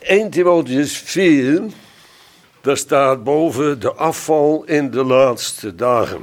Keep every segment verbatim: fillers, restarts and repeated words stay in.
eerste Timotheüs vier, daar staat boven de afval in de laatste dagen.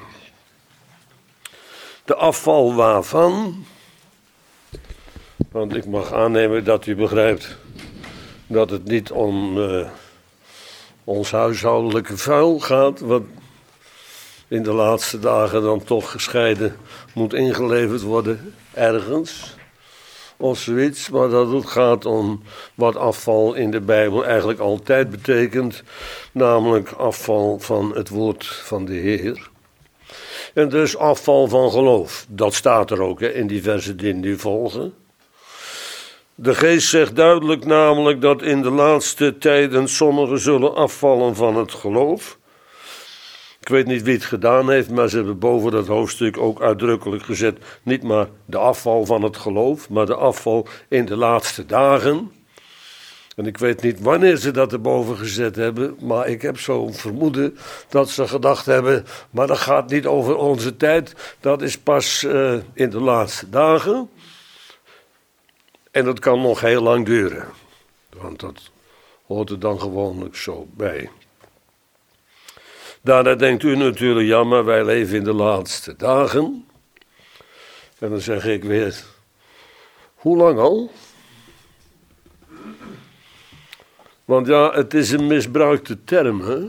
De afval waarvan? Want ik mag aannemen dat u begrijpt dat het niet om uh, ons huishoudelijke vuil gaat, wat in de laatste dagen dan toch gescheiden moet ingeleverd worden ergens of zoiets, maar dat het gaat om wat afval in de Bijbel eigenlijk altijd betekent, namelijk afval van het woord van de Heer. En dus afval van geloof, dat staat er ook hè, in die versen die nu volgen. De geest zegt duidelijk namelijk dat in de laatste tijden sommigen zullen afvallen van het geloof. Ik weet niet wie het gedaan heeft, maar ze hebben boven dat hoofdstuk ook uitdrukkelijk gezet, niet maar de afval van het geloof, maar de afval in de laatste dagen. En ik weet niet wanneer ze dat erboven gezet hebben, maar ik heb zo'n vermoeden dat ze gedacht hebben, maar dat gaat niet over onze tijd, dat is pas uh, in de laatste dagen. En dat kan nog heel lang duren, want dat hoort er dan gewoonlijk zo bij. Daarna denkt u natuurlijk, ja, maar wij leven in de laatste dagen. En dan zeg ik weer, hoe lang al? Want ja, het is een misbruikte term, hè.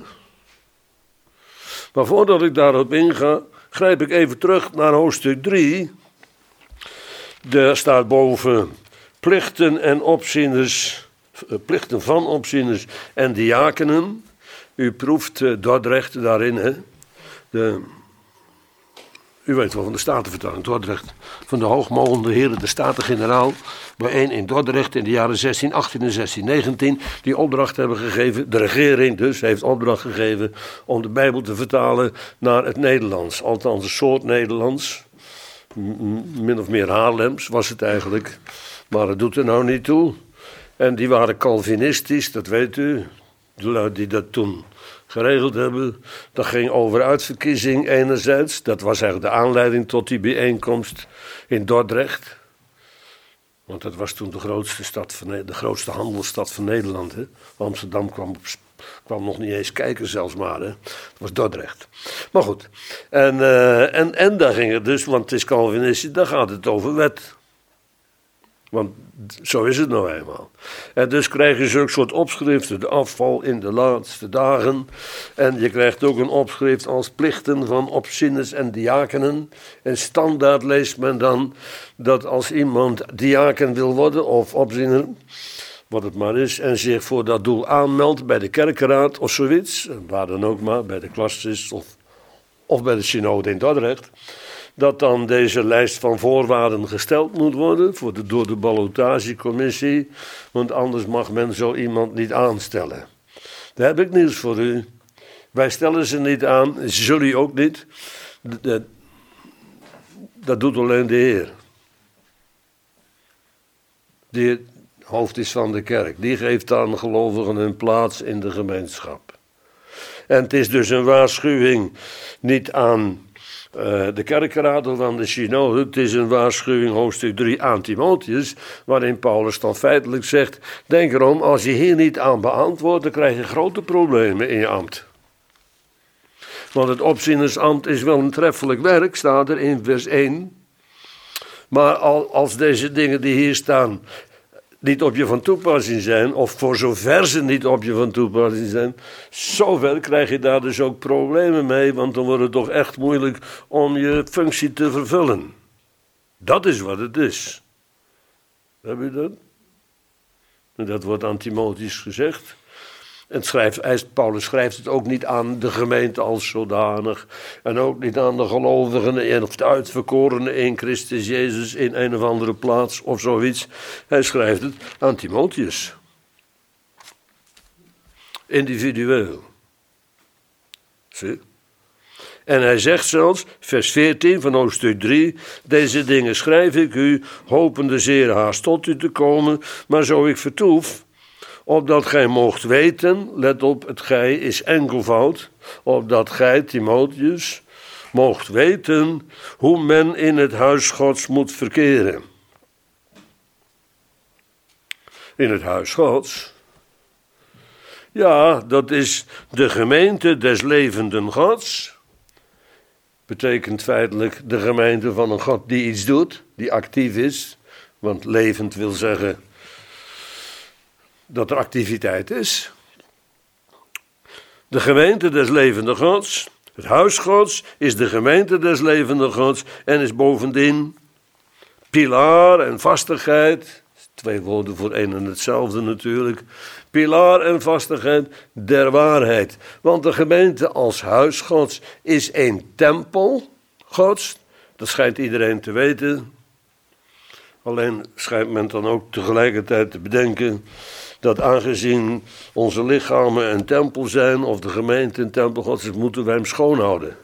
Maar voordat ik daarop inga, grijp ik even terug naar hoofdstuk drie. Daar staat boven plichten en opzieners, plichten van opzieners en diakenen. U proeft uh, Dordrecht daarin, hè? De, u weet wel van de Statenvertaling, Dordrecht. Van de hoogmogende heren, de Staten-Generaal. Bijeen in Dordrecht in de jaren zestien achttien en zestien negentien. Die opdracht hebben gegeven, de regering dus, heeft opdracht gegeven om de Bijbel te vertalen naar het Nederlands. Althans een soort Nederlands. Min of meer Haarlems was het eigenlijk. Maar het doet er nou niet toe. En die waren Calvinistisch, dat weet u. De lui die dat toen geregeld hebben, dat ging over uitverkiezing enerzijds. Dat was eigenlijk de aanleiding tot die bijeenkomst in Dordrecht. Want dat was toen de grootste, stad van, de grootste handelsstad van Nederland. Hè? Amsterdam kwam, op, kwam nog niet eens kijken zelfs maar. Hè? Dat was Dordrecht. Maar goed. En, uh, en, en daar ging het dus, want het is Calvinistisch, daar gaat het over wet. Want zo is het nou eenmaal. En dus krijg je zo'n soort opschriften, de afval in de laatste dagen. En je krijgt ook een opschrift als plichten van opzieners en diakenen. En standaard leest men dan dat als iemand diaken wil worden of opziener, wat het maar is, en zich voor dat doel aanmeldt bij de kerkenraad of zoiets, waar dan ook maar, bij de klassis of, of bij de synode in Dordrecht, dat dan deze lijst van voorwaarden gesteld moet worden voor de, door de ballotagecommissie, want anders mag men zo iemand niet aanstellen. Daar heb ik nieuws voor u. Wij stellen ze niet aan, zullen ook niet. Dat, dat doet alleen de Heer. Die het hoofd is van de kerk. Die geeft aan gelovigen een plaats in de gemeenschap. En het is dus een waarschuwing niet aan Uh, de kerkenraad of aan de synode. Het is een waarschuwing, hoofdstuk drie aan Timotheüs, waarin Paulus dan feitelijk zegt, denk erom, als je hier niet aan beantwoordt, dan krijg je grote problemen in je ambt. Want het opzienersambt is wel een treffelijk werk, staat er in vers één. Maar als deze dingen die hier staan niet op je van toepassing zijn, of voor zover ze niet op je van toepassing zijn, zover krijg je daar dus ook problemen mee, want dan wordt het toch echt moeilijk om je functie te vervullen. Dat is wat het is. Heb je dat? En dat wordt aan Timotheüs gezegd. En schrijft, Paulus schrijft het ook niet aan de gemeente als zodanig. En ook niet aan de gelovigen of de uitverkorenen in Christus Jezus in een of andere plaats of zoiets. Hij schrijft het aan Timotheüs. Individueel. Zie? En hij zegt zelfs, vers veertien van hoofdstuk drie, deze dingen schrijf ik u, hopende zeer haast tot u te komen, maar zo ik vertoef, opdat gij moogt weten, let op, het gij is enkelvoud, opdat gij, Timotheüs, moogt weten hoe men in het huis Gods moet verkeren. In het huis Gods, Ja, dat is de gemeente des levenden Gods. Betekent feitelijk de gemeente van een God die iets doet, die actief is. Want levend wil zeggen dat er activiteit is. De gemeente des levenden Gods, het huis Gods, is de gemeente des levenden Gods en is bovendien pilaar en vastigheid. Twee woorden voor één en hetzelfde natuurlijk. Pilaar en vastigheid der waarheid. Want de gemeente als huis Gods is een tempel Gods. Dat schijnt iedereen te weten. Alleen schijnt men dan ook tegelijkertijd te bedenken dat aangezien onze lichamen een tempel zijn, of de gemeente een tempel Gods is, moeten wij hem schoonhouden.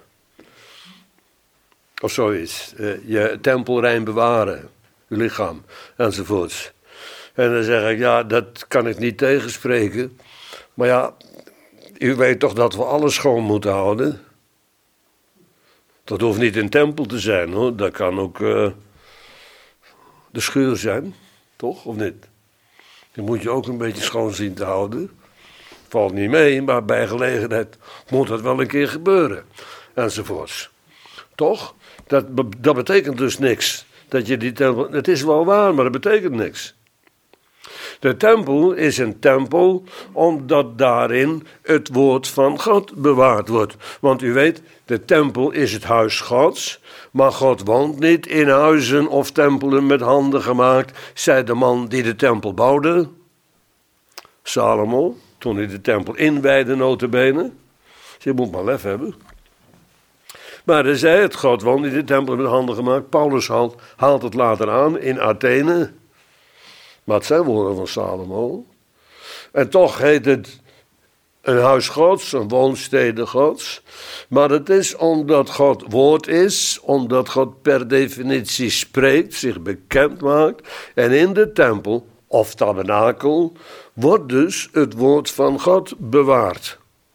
Of zoiets. Je tempel rein bewaren, je lichaam, enzovoorts. En dan zeg ik, ja, dat kan ik niet tegenspreken. Maar ja, u weet toch dat we alles schoon moeten houden? Dat hoeft niet een tempel te zijn, hoor. Dat kan ook uh, de schuur zijn, toch? Of niet? Die moet je ook een beetje schoon zien te houden. Valt niet mee, maar bij gelegenheid moet dat wel een keer gebeuren. Enzovoorts. Toch? Dat, dat betekent dus niks. Dat je die tempel, het is wel waar, maar dat betekent niks. De tempel is een tempel omdat daarin het woord van God bewaard wordt. Want u weet, de tempel is het huis Gods, maar God woont niet in huizen of tempelen met handen gemaakt, zei de man die de tempel bouwde, Salomo, toen hij de tempel inwijdde nota bene. Je moet maar lef hebben. Maar hij zei het, God woont niet in de tempel met handen gemaakt. Paulus haalt, haalt het later aan in Athene. Maar het zijn woorden van Salomo. En toch heet het een huis Gods, een woonstede Gods. Maar het is omdat God woord is, omdat God per definitie spreekt, zich bekend maakt. En in de tempel, of tabernakel, wordt dus het woord van God bewaard.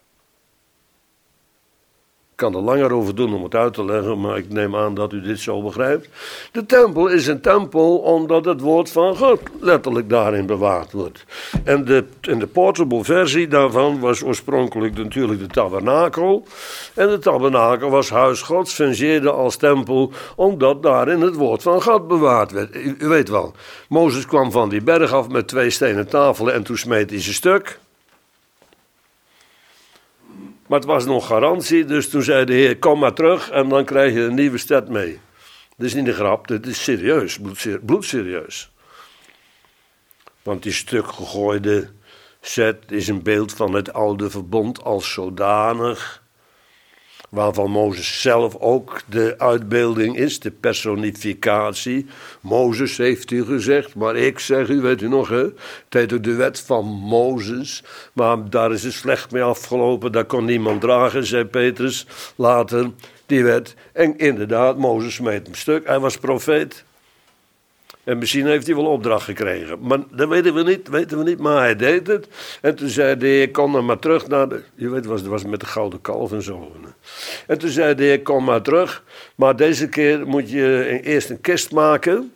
Ik kan er langer over doen om het uit te leggen, maar ik neem aan dat u dit zo begrijpt. De tempel is een tempel omdat het woord van God letterlijk daarin bewaard wordt. En de, en de portable versie daarvan was oorspronkelijk natuurlijk de tabernakel. En de tabernakel was huis Gods, fungeerde als tempel, omdat daarin het woord van God bewaard werd. U, u weet wel, Mozes kwam van die berg af met twee stenen tafelen en toen smeet hij ze stuk. Maar het was nog garantie, dus toen zei de Heer, kom maar terug en dan krijg je een nieuwe stad mee. Dat is niet een grap, dat is serieus, bloedserieus. Want die stuk gegooide zet is een beeld van het oude verbond als zodanig, waarvan Mozes zelf ook de uitbeelding is, de personificatie. Mozes heeft u gezegd, maar ik zeg u, weet u nog, hè? Het heet ook de wet van Mozes, maar daar is het slecht mee afgelopen, dat kon niemand dragen, zei Petrus later, die wet. En inderdaad, Mozes smeet hem stuk, hij was profeet. En misschien heeft hij wel opdracht gekregen. Maar dat weten we niet, weten we niet, maar hij deed het. En toen zei de Heer, kom dan maar terug naar de... Je weet, dat was met de gouden kalf en zo. En toen zei de Heer, kom maar terug. Maar deze keer moet je eerst een kist maken.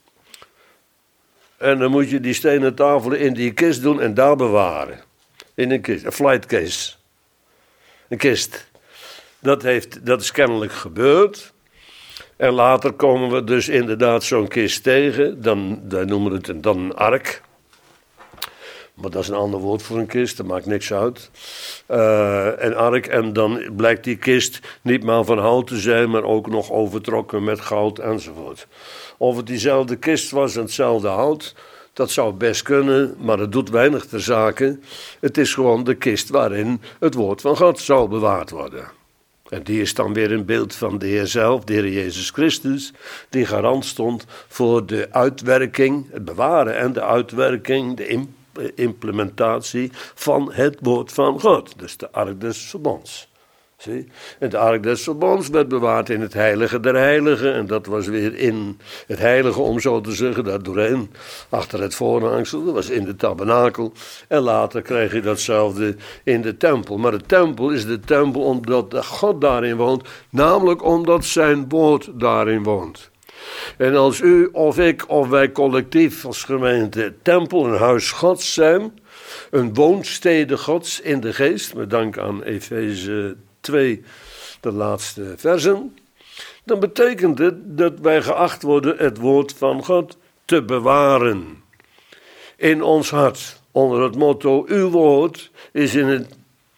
En dan moet je die stenen tafelen in die kist doen en daar bewaren. In een kist, een flight case. Een kist. Dat, heeft, dat is kennelijk gebeurd. En later komen we dus inderdaad zo'n kist tegen. Dan, dan noemen we het dan een ark. Maar dat is een ander woord voor een kist, dat maakt niks uit. Uh, een ark, en dan blijkt die kist niet maar van hout te zijn, maar ook nog overtrokken met goud enzovoort. Of het diezelfde kist was en hetzelfde hout, dat zou best kunnen, maar het doet weinig ter zake. Het is gewoon de kist waarin het woord van God zal bewaard worden. En die is dan weer een beeld van de Heer zelf, de Heer Jezus Christus, die garant stond voor de uitwerking, het bewaren en de uitwerking, de implementatie van het woord van God. Dus de ark des verbonds. Zie? En de ark des verbonds werd bewaard in het heilige der heiligen. En dat was weer in het heilige, om zo te zeggen, daar doorheen. Achter het voorhangsel, dat was in de tabernakel. En later kreeg je datzelfde in de tempel. Maar de tempel is de tempel omdat God daarin woont. Namelijk omdat zijn woord daarin woont. En als u of ik of wij collectief als gemeente tempel en huis Gods zijn, een woonstede Gods in de geest, met dank aan Efeze twee, de laatste versen, dan betekent het dat wij geacht worden het woord van God te bewaren in ons hart. Onder het motto, uw woord is in het,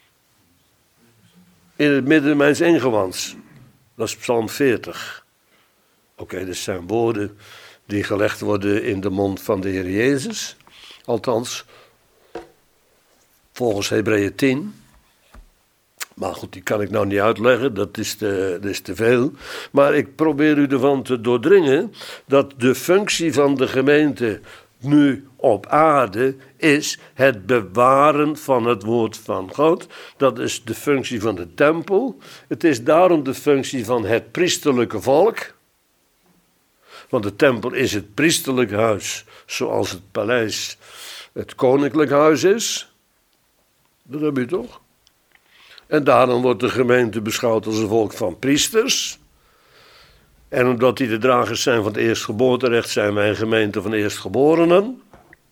in het midden mijns ingewands. Dat is Psalm veertig. Oké, okay, dat zijn woorden die gelegd worden in de mond van de Heer Jezus. Althans, volgens Hebreeën tien. Maar goed, die kan ik nou niet uitleggen, dat is te, dat is te veel. Maar ik probeer u ervan te doordringen dat de functie van de gemeente nu op aarde is het bewaren van het woord van God. Dat is de functie van de tempel. Het is daarom de functie van het priesterlijke volk. Want de tempel is het priesterlijk huis, zoals het paleis het koninklijk huis is. Dat heb je toch? En daarom wordt de gemeente beschouwd als een volk van priesters. En omdat die de dragers zijn van het eerstgeboorterecht, zijn wij een gemeente van eerstgeborenen.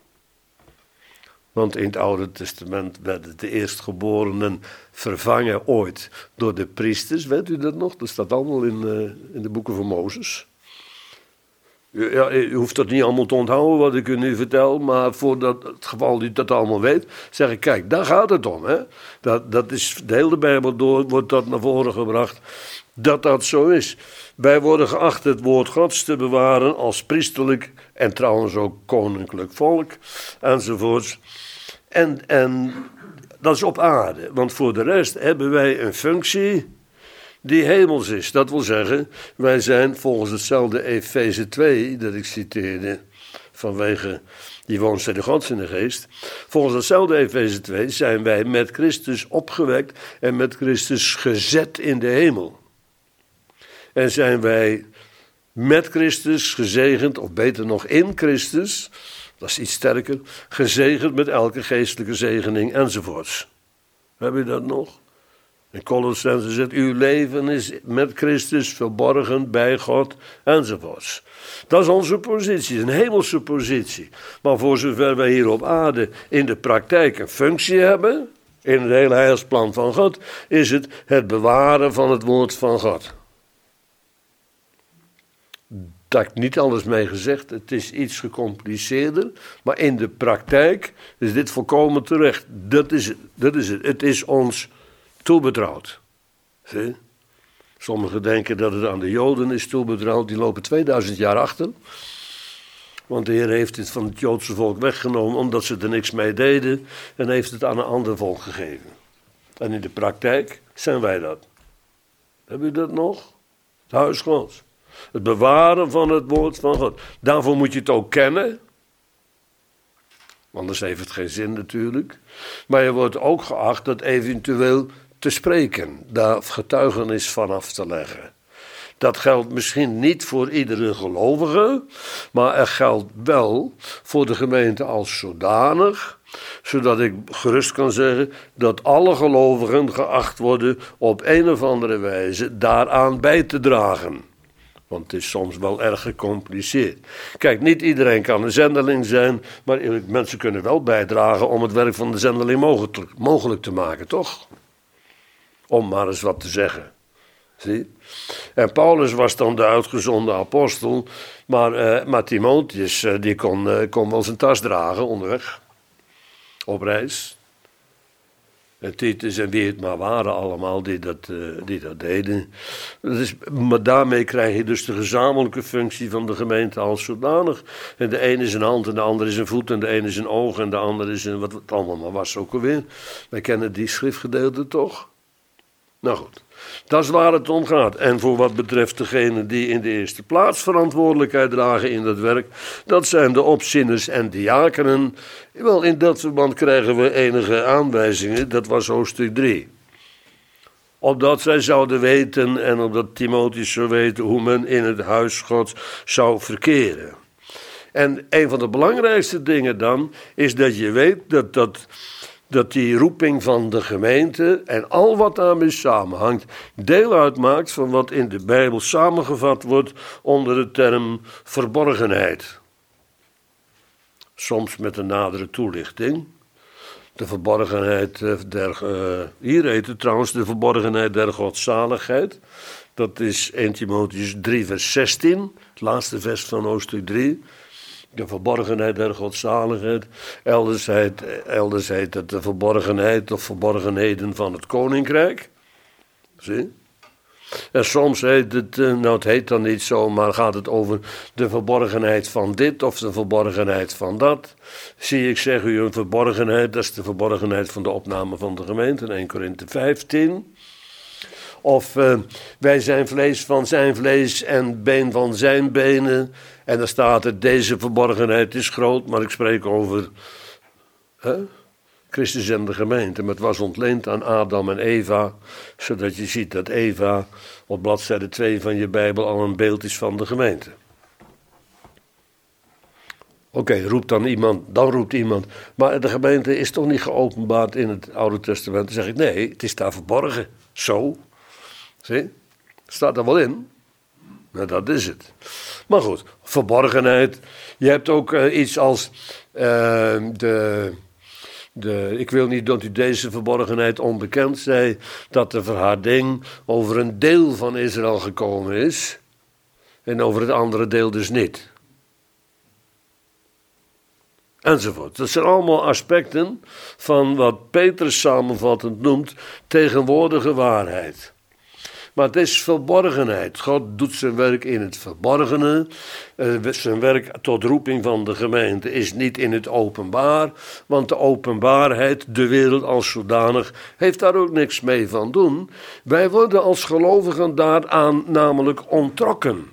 Want in het Oude Testament werden de eerstgeborenen vervangen ooit door de priesters. Weet u dat nog? Dat staat allemaal in, uh, in de boeken van Mozes. Ja, u hoeft dat niet allemaal te onthouden wat ik u nu vertel, maar voor dat, het geval u dat allemaal weet, zeg ik, kijk, daar gaat het om. Hè? Dat, dat is, de hele Bijbel door wordt dat naar voren gebracht, dat dat zo is. Wij worden geacht het woord Gods te bewaren als priesterlijk en trouwens ook koninklijk volk, enzovoorts. En, en dat is op aarde, want voor de rest hebben wij een functie die hemels is. Dat wil zeggen, wij zijn volgens hetzelfde Efeze twee, dat ik citeerde, vanwege die woonstede Gods in de geest. Volgens hetzelfde Efeze twee zijn wij met Christus opgewekt en met Christus gezet in de hemel. En zijn wij met Christus gezegend, of beter nog in Christus, dat is iets sterker, gezegend met elke geestelijke zegening enzovoorts. Heb je dat nog? In Colossenzen zegt, uw leven is met Christus verborgen bij God, enzovoorts. Dat is onze positie, een hemelse positie. Maar voor zover wij hier op aarde in de praktijk een functie hebben, in het hele heilsplan van God, is het het bewaren van het woord van God. Daar heb ik niet alles mee gezegd, het is iets gecompliceerder, maar in de praktijk is dit volkomen terecht. Dat is het, dat is het. Het is ons toebetrouwd. Zie? Sommigen denken dat het aan de Joden is toebetrouwd, die lopen tweeduizend jaar achter. Want de Heer heeft dit van het Joodse volk weggenomen omdat ze er niks mee deden en heeft het aan een ander volk gegeven. En in de praktijk zijn wij dat. Heb u dat nog? Het huis Gods. Het bewaren van het woord van God. Daarvoor moet je het ook kennen. Anders heeft het geen zin natuurlijk. Maar je wordt ook geacht dat eventueel te spreken, daar getuigenis van af te leggen. Dat geldt misschien niet voor iedere gelovige, maar er geldt wel voor de gemeente als zodanig, zodat ik gerust kan zeggen dat alle gelovigen geacht worden op een of andere wijze daaraan bij te dragen. Want het is soms wel erg gecompliceerd. Kijk, niet iedereen kan een zendeling zijn, maar mensen kunnen wel bijdragen om het werk van de zendeling mogelijk, mogelijk te maken, toch? Om maar eens wat te zeggen. Zie? En Paulus was dan de uitgezonden apostel, maar, uh, maar Timotheus uh, die kon, uh, kon wel zijn tas dragen onderweg, op reis. En Titus en wie het maar waren allemaal die dat, uh, die dat deden. Dus, maar daarmee krijg je dus de gezamenlijke functie van de gemeente als zodanig. En de ene is een hand en de andere is een voet en de ene is een oog en de andere is een, wat het allemaal maar was ook alweer. Wij kennen die schriftgedeelte toch? Nou goed, dat is waar het om gaat. En voor wat betreft degenen die in de eerste plaats verantwoordelijkheid dragen in dat werk, dat zijn de opzieners en diakenen. Wel, in dat verband krijgen we enige aanwijzingen, dat was hoofdstuk drie. Opdat zij zouden weten en opdat Timotheus zou weten hoe men in het huis Gods zou verkeren. En een van de belangrijkste dingen dan, is dat je weet dat dat... dat die roeping van de gemeente en al wat daarmee samenhangt deel uitmaakt van wat in de Bijbel samengevat wordt onder de term verborgenheid. Soms met een nadere toelichting. De verborgenheid der... Uh, hier heet het trouwens de verborgenheid der godzaligheid. Dat is Eerste Timotheüs drie vers zestien. Het laatste vers van hoofdstuk drie. De verborgenheid der godzaligheid. Elders heet, elders heet het de verborgenheid of verborgenheden van het koninkrijk. Zie? En soms heet het, nou het heet dan niet zo, maar gaat het over de verborgenheid van dit of de verborgenheid van dat. Zie, ik zeg u een verborgenheid, dat is de verborgenheid van de opname van de gemeente, in Eerste Korinthe vijftien. Of uh, wij zijn vlees van zijn vlees en been van zijn benen. En dan staat er, deze verborgenheid is groot, maar ik spreek over uh, Christus en de gemeente. Maar het was ontleend aan Adam en Eva, zodat je ziet dat Eva op bladzijde twee van je Bijbel al een beeld is van de gemeente. Oké, okay, roept dan iemand, dan roept iemand, maar de gemeente is toch niet geopenbaard in het Oude Testament? Dan zeg ik, nee, het is daar verborgen. Zo. Zie, staat er wel in. Nou, dat is het. Maar goed, verborgenheid. Je hebt ook uh, iets als uh, de, de... Ik wil niet dat u deze verborgenheid onbekend zij, dat de verharding over een deel van Israël gekomen is. En over het andere deel dus niet. Enzovoort. Dat zijn allemaal aspecten van wat Petrus samenvattend noemt tegenwoordige waarheid. Maar het is verborgenheid. God doet zijn werk in het verborgene. Uh, zijn werk tot roeping van de gemeente is niet in het openbaar. Want de openbaarheid, de wereld als zodanig, heeft daar ook niks mee van doen. Wij worden als gelovigen daaraan namelijk onttrokken.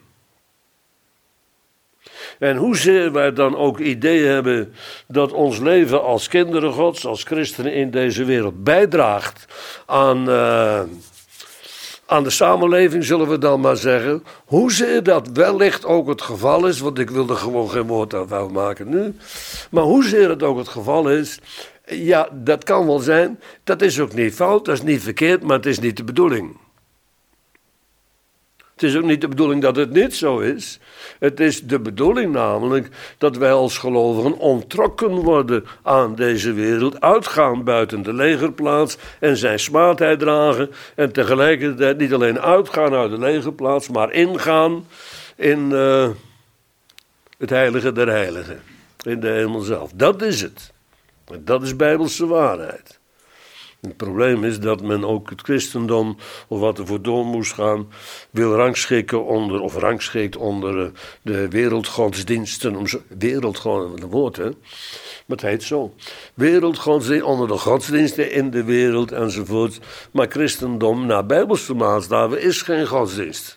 En hoezeer wij dan ook ideeën hebben dat ons leven als kinderen Gods, als christenen in deze wereld bijdraagt aan... Uh, Aan de samenleving, zullen we dan maar zeggen. Hoezeer dat wellicht ook het geval is, want ik wil er gewoon geen woord aan vuil maken nu. Maar hoezeer het ook het geval is, ja, dat kan wel zijn. Dat is ook niet fout, dat is niet verkeerd, maar het is niet de bedoeling. Het is ook niet de bedoeling dat het niet zo is. Het is de bedoeling namelijk dat wij als gelovigen onttrokken worden aan deze wereld, uitgaan buiten de legerplaats en zijn smaadheid dragen en tegelijkertijd niet alleen uitgaan uit de legerplaats, maar ingaan in uh, het heilige der heiligen, in de hemel zelf. Dat is het. En dat is bijbelse waarheid. Het probleem is dat men ook het christendom, of wat er voor door moest gaan, wil rangschikken onder, of rangschikt onder de wereldgodsdiensten. Om zo, wereldgodsdiensten, een woord hè, maar het heet zo. Wereldgodsdiensten, onder de godsdiensten in de wereld enzovoort. Maar christendom, naar bijbelse maatstaven, is geen godsdienst.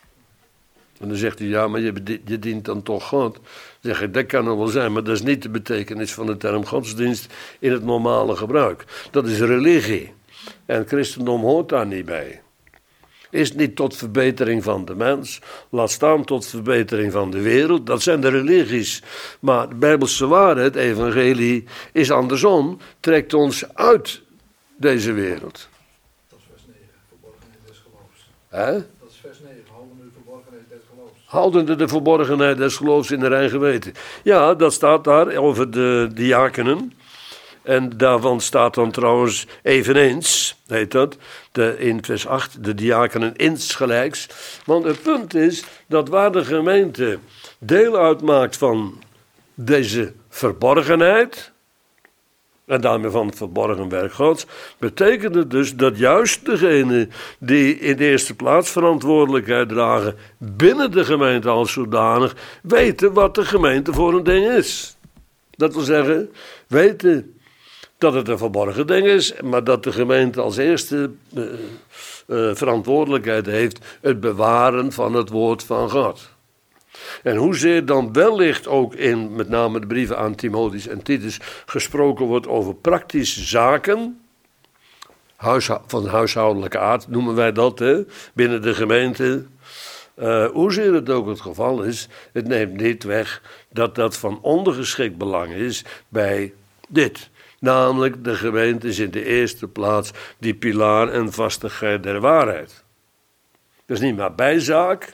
En dan zegt hij, ja, maar je, je dient dan toch God. Dan zeg ik, dat kan nog wel zijn, maar dat is niet de betekenis van de term godsdienst in het normale gebruik. Dat is religie. En christendom hoort daar niet bij. Is niet tot verbetering van de mens, laat staan tot verbetering van de wereld. Dat zijn de religies. Maar de bijbelse waarheid, het evangelie, is andersom, trekt ons uit deze wereld. Dat is vers negen, verborgenheid des geloofs. Hè? Dat is vers negen, houden de verborgenheid des geloofs. Houdende de verborgenheid des geloofs in de rein geweten. Ja, dat staat daar over de diakenen. En daarvan staat dan trouwens eveneens, heet dat, de, in vers acht, de diakenen insgelijks. Want het punt is dat waar de gemeente deel uitmaakt van deze verborgenheid, en daarmee van het verborgen werk Gods, betekent het dus dat juist degenen die in de eerste plaats verantwoordelijkheid dragen binnen de gemeente als zodanig, weten wat de gemeente voor een ding is. Dat wil zeggen, weten dat het een verborgen ding is, maar dat de gemeente als eerste uh, uh, verantwoordelijkheid heeft het bewaren van het woord van God. En hoezeer dan wellicht ook in met name de brieven aan Timotheus en Titus gesproken wordt over praktische zaken, huisho- van huishoudelijke aard noemen wij dat, hè, binnen de gemeente. Uh, hoezeer het ook het geval is, het neemt niet weg dat dat van ondergeschikt belang is bij dit. Namelijk, de gemeente is in de eerste plaats die pilaar en vastigheid der waarheid. Dat is niet maar bijzaak,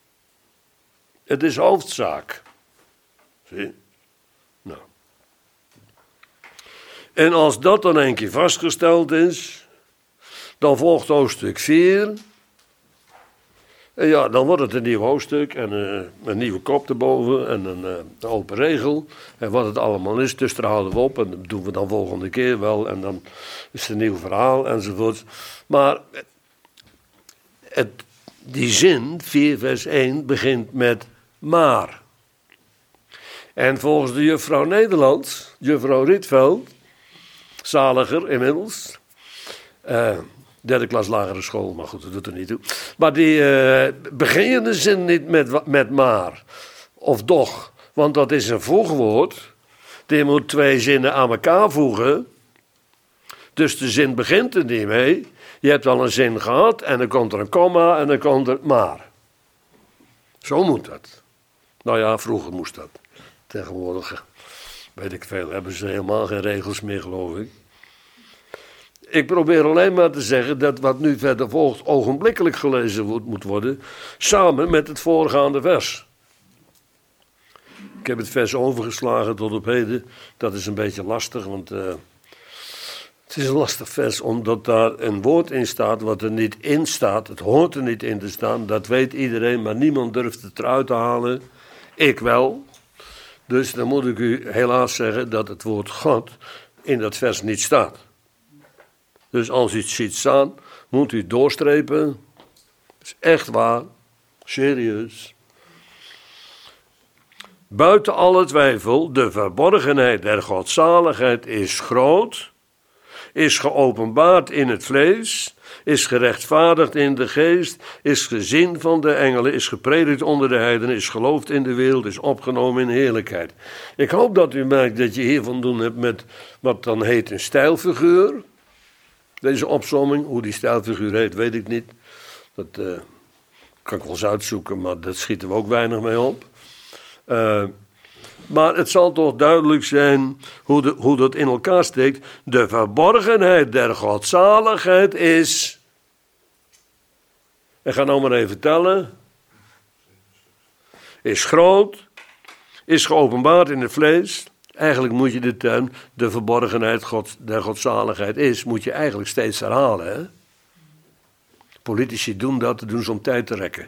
het is hoofdzaak. Zie? Nou. En als dat dan een keer vastgesteld is, dan volgt hoofdstuk vier. En ja, dan wordt het een nieuw hoofdstuk en uh, een nieuwe kop erboven en een, uh, een open regel. En wat het allemaal is, dus daar houden we op en dat doen we dan volgende keer wel. En dan is het een nieuw verhaal enzovoort. Maar het, die zin, vier vers één, begint met maar. En volgens de juffrouw Nederlands, juffrouw Rietveld, zaliger inmiddels, uh, derde klas lagere school, maar goed, dat doet er niet toe. Maar die uh, begin je de zin niet met, met maar of doch, want dat is een voegwoord. Die moet twee zinnen aan elkaar voegen. Dus de zin begint er niet mee. Je hebt al een zin gehad en dan komt er een komma en dan komt er maar. Zo moet dat. Nou ja, vroeger moest dat. Tegenwoordig, weet ik veel, hebben ze helemaal geen regels meer, geloof ik. Ik probeer alleen maar te zeggen dat wat nu verder volgt ogenblikkelijk gelezen moet worden, samen met het voorgaande vers. Ik heb het vers overgeslagen tot op heden. Dat is een beetje lastig, want uh, het is een lastig vers, omdat daar een woord in staat wat er niet in staat. Het hoort er niet in te staan, dat weet iedereen, maar niemand durft het eruit te halen. Ik wel. Dus dan moet ik u helaas zeggen dat het woord God in dat vers niet staat. Dus als u het ziet staan, moet u het doorstrepen. Dat is echt waar. Serieus. Buiten alle twijfel, de verborgenheid der godzaligheid is groot, is geopenbaard in het vlees, is gerechtvaardigd in de geest, is gezien van de engelen, is gepredikt onder de heidenen, is geloofd in de wereld, is opgenomen in heerlijkheid. Ik hoop dat u merkt dat je hier van doen hebt met wat dan heet een stijlfiguur. Deze opsomming, hoe die stijlfiguur heet, weet ik niet. Dat uh, kan ik wel eens uitzoeken, maar dat schieten we ook weinig mee op. Uh, maar het zal toch duidelijk zijn hoe, de, hoe dat in elkaar steekt. De verborgenheid der godzaligheid is... Ik ga nou maar even tellen. Is groot, is geopenbaard in het vlees... Eigenlijk moet je de term, de verborgenheid God, der godzaligheid is, moet je eigenlijk steeds herhalen. Hè? Politici doen dat, doen ze om tijd te rekken.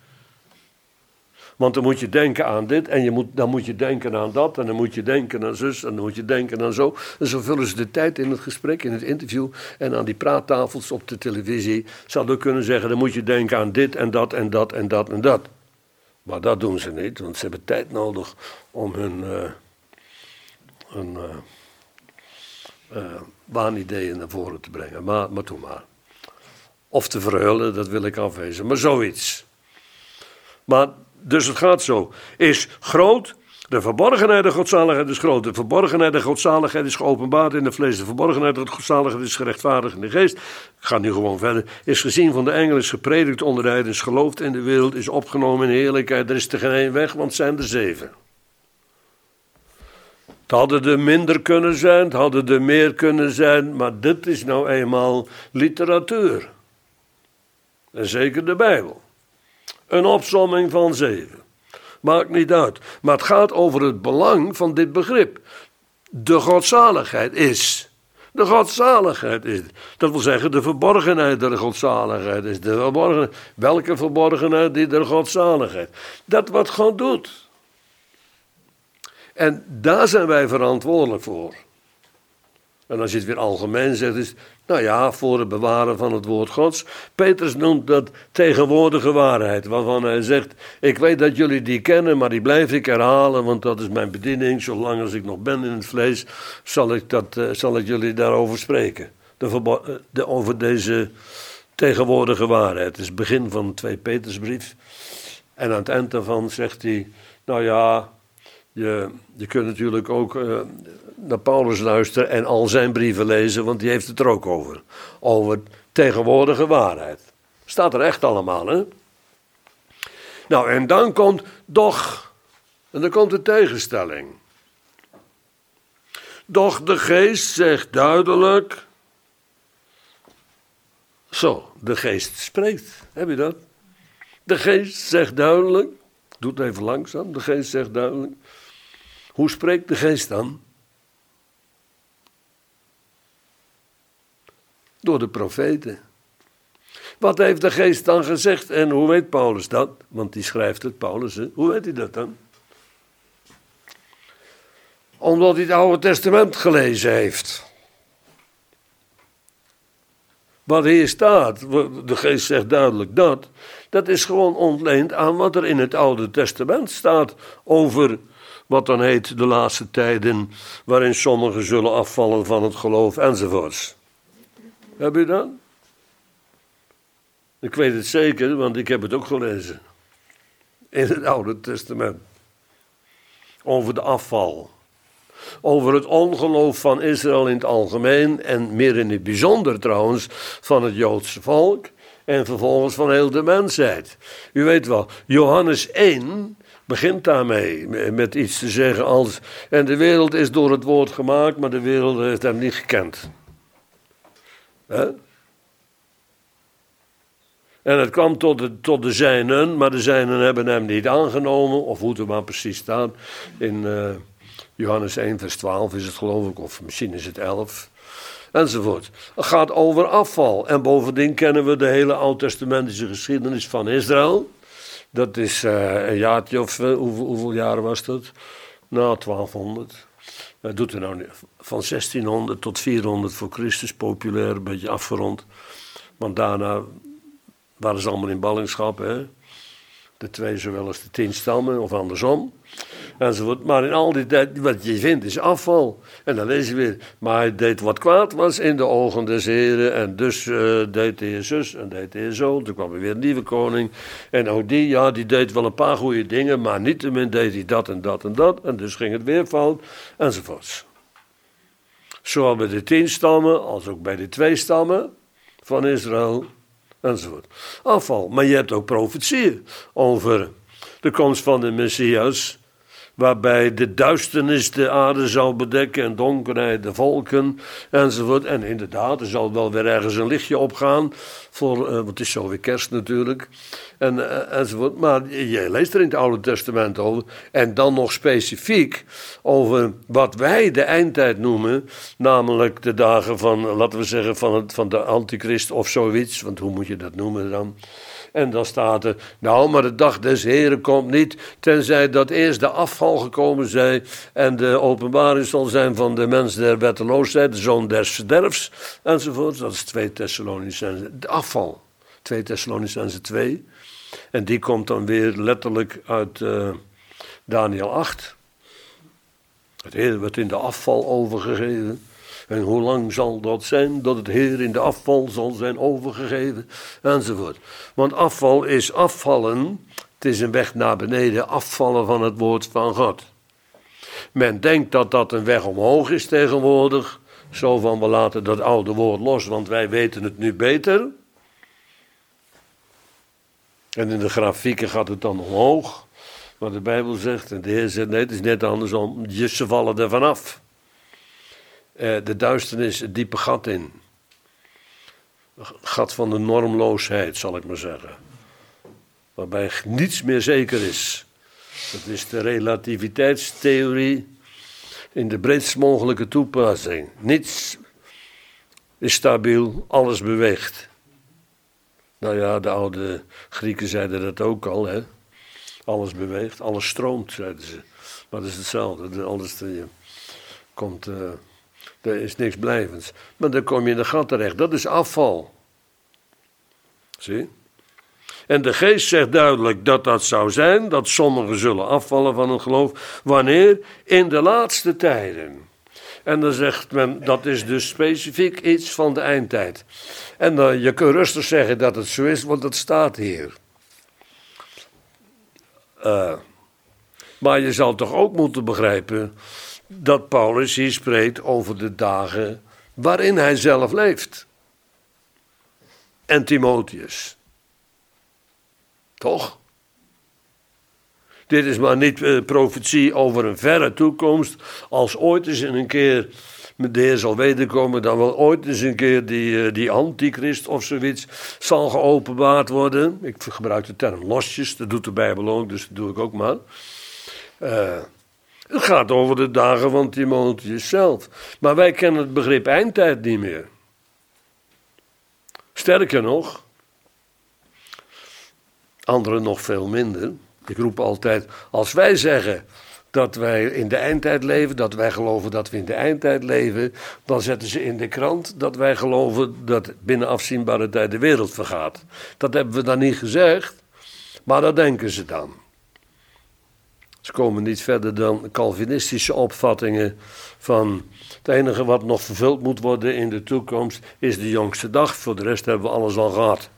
Want dan moet je denken aan dit, en je moet, dan moet je denken aan dat, en dan moet je denken aan zus, en dan moet je denken aan zo. En zo vullen ze de tijd in het gesprek, in het interview, en aan die praattafels op de televisie. Zou ook kunnen zeggen, dan moet je denken aan dit en dat en dat en dat en dat. Maar dat doen ze niet, want ze hebben tijd nodig om hun... Uh, een uh, uh, waanideeën naar voren te brengen. Maar, maar toe maar. Of te verhullen, dat wil ik afwezen. Maar zoiets. Maar, dus het gaat zo. Is groot, de verborgenheid der godzaligheid is groot. De verborgenheid der godzaligheid is geopenbaard in de vlees. De verborgenheid der godzaligheid is gerechtvaardigd in de geest. Ik ga nu gewoon verder. Is gezien van de engel, is gepredikt onder de heidenen, is geloofd in de wereld, is opgenomen in heerlijkheid. Er is er geen één weg, want het zijn er zeven. Het hadden er minder kunnen zijn, het hadden er meer kunnen zijn, maar dit is nou eenmaal literatuur. En zeker de Bijbel. Een opsomming van zeven. Maakt niet uit. Maar het gaat over het belang van dit begrip. De godzaligheid is. De godzaligheid is. Dat wil zeggen, de verborgenheid der godzaligheid is. De verborgenheid. Welke verborgenheid? Die der godzaligheid. Dat wat God doet. En daar zijn wij verantwoordelijk voor. En als je het weer algemeen zegt, is nou ja, voor het bewaren van het woord Gods. Petrus noemt dat tegenwoordige waarheid, waarvan hij zegt, ik weet dat jullie die kennen, maar die blijf ik herhalen, want dat is mijn bediening. Zolang als ik nog ben in het vlees, zal ik, dat, uh, zal ik jullie daarover spreken. De verbo- uh, de, over deze tegenwoordige waarheid. Het is het begin van de tweede Petrusbrief. En aan het eind daarvan zegt hij, nou ja... Je, je kunt natuurlijk ook uh, naar Paulus luisteren en al zijn brieven lezen, want die heeft het er ook over. Over tegenwoordige waarheid. Staat er echt allemaal, hè? Nou, en dan komt doch, en dan komt de tegenstelling. Doch de geest zegt duidelijk, zo, de geest spreekt, heb je dat? De geest zegt duidelijk, doe het even langzaam, de geest zegt duidelijk. Hoe spreekt de geest dan? Door de profeten. Wat heeft de geest dan gezegd? En hoe weet Paulus dat? Want die schrijft het, Paulus. Hè? Hoe weet hij dat dan? Omdat hij het Oude Testament gelezen heeft. Wat hier staat, de geest zegt duidelijk dat, dat is gewoon ontleend aan wat er in het Oude Testament staat over wat dan heet de laatste tijden, waarin sommigen zullen afvallen van het geloof enzovoorts. Heb je dat? Ik weet het zeker, want ik heb het ook gelezen. In het Oude Testament. Over de afval. Over het ongeloof van Israël in het algemeen en meer in het bijzonder trouwens van het Joodse volk en vervolgens van heel de mensheid. U weet wel, Johannes één begint daarmee met iets te zeggen als en de wereld is door het woord gemaakt, maar de wereld heeft hem niet gekend. He? En het kwam tot de, tot de zijnen, maar de zijnen hebben hem niet aangenomen, of hoe het er maar precies staat in Uh, Johannes één vers twaalf is het geloof ik, of misschien is het elf, enzovoort. Het gaat over afval. En bovendien kennen we de hele oud-testamentische geschiedenis van Israël. Dat is uh, een jaartje of, uh, hoeveel, hoeveel jaar was dat? Nou, twaalfhonderd. Dat doet er nou niet. Van zestienhonderd tot vierhonderd voor Christus, populair, een beetje afgerond. Want daarna waren ze allemaal in ballingschap, hè. De twee zowel als de tien stammen, of andersom. Enzovoort. Maar in al die tijd, wat je vindt, is afval. En dan lees je weer, maar hij deed wat kwaad was in de ogen des Heren. En dus uh, deed hij zus en deed hij zo. Toen kwam er weer een nieuwe koning. En ook die, ja, die deed wel een paar goede dingen, maar niettemin deed hij dat en dat en dat. En dus ging het weer fout, enzovoorts. Zowel bij de tien stammen, als ook bij de twee stammen van Israël, enzovoort. Afval. Maar je hebt ook profetieën over de komst van de Messias, waarbij de duisternis de aarde zou bedekken en donkerheid de volken, enzovoort. En inderdaad, er zal wel weer ergens een lichtje opgaan, voor, uh, want het is zo weer kerst natuurlijk, en, uh, enzovoort. Maar je leest er in het Oude Testament over, en dan nog specifiek over wat wij de eindtijd noemen, namelijk de dagen van, laten we zeggen, van, het, van de antichrist of zoiets, want hoe moet je dat noemen dan? En dan staat er, nou, maar de dag des Heren komt niet, tenzij dat eerst de afval gekomen zij en de openbaring zal zijn van de mens der wetteloosheid, de zoon des verderfs, enzovoort. Dat is twee Thessalonicenzen, de afval, twee Thessalonicenzen twee. En die komt dan weer letterlijk uit uh, Daniel acht. Het Heer werd in de afval overgegeven. En hoe lang zal dat zijn dat het Heer in de afval zal zijn overgegeven? Enzovoort. Want afval is afvallen. Het is een weg naar beneden, afvallen van het woord van God. Men denkt dat dat een weg omhoog is tegenwoordig. Zo van, we laten dat oude woord los, want wij weten het nu beter. En in de grafieken gaat het dan omhoog. Maar de Bijbel zegt, en de Heer zegt, nee, het is net andersom. Ze vallen er vanaf. De duisternis, het diepe gat in. Het gat van de normloosheid, zal ik maar zeggen. Waarbij niets meer zeker is. Dat is de relativiteitstheorie in de breedst mogelijke toepassing. Niets is stabiel, alles beweegt. Nou ja, de oude Grieken zeiden dat ook al, hè. Alles beweegt, alles stroomt, zeiden ze. Maar dat is hetzelfde, alles uh, komt... Uh, Er is niks blijvends. Maar dan kom je in de gat terecht. Dat is afval. Zie? En de geest zegt duidelijk dat dat zou zijn. Dat sommigen zullen afvallen van het geloof. Wanneer? In de laatste tijden. En dan zegt men, dat is dus specifiek iets van de eindtijd. En uh, je kunt rustig zeggen dat het zo is, want dat staat hier. Uh, maar je zal toch ook moeten begrijpen dat Paulus hier spreekt over de dagen waarin hij zelf leeft. En Timotheus. Toch? Dit is maar niet uh, profetie over een verre toekomst. Als ooit eens een keer de Heer zal wederkomen, dan wel ooit eens een keer die, uh, die antichrist of zoiets zal geopenbaard worden. Ik gebruik de term losjes, dat doet de Bijbel ook, dus dat doe ik ook maar. Uh, Het gaat over de dagen van Timotheus zelf. Maar wij kennen het begrip eindtijd niet meer. Sterker nog, anderen nog veel minder. Ik roep altijd, als wij zeggen dat wij in de eindtijd leven, dat wij geloven dat we in de eindtijd leven, dan zetten ze in de krant dat wij geloven dat binnen afzienbare tijd de wereld vergaat. Dat hebben we dan niet gezegd, maar dat denken ze dan. Ze komen niet verder dan Calvinistische opvattingen van het enige wat nog vervuld moet worden in de toekomst is de jongste dag. Voor de rest hebben we alles al gehad.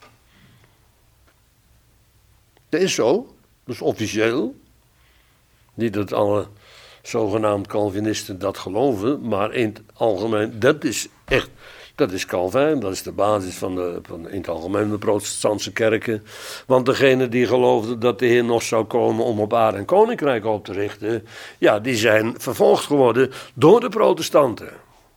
Dat is zo, dat is officieel. Niet dat alle zogenaamd Calvinisten dat geloven, maar in het algemeen, dat is echt, dat is Calvin, dat is de basis van, de, van in het algemeen de protestantse kerken. Want degene die geloofden dat de Heer nog zou komen om op aarde een koninkrijk op te richten, ja, die zijn vervolgd geworden door de protestanten.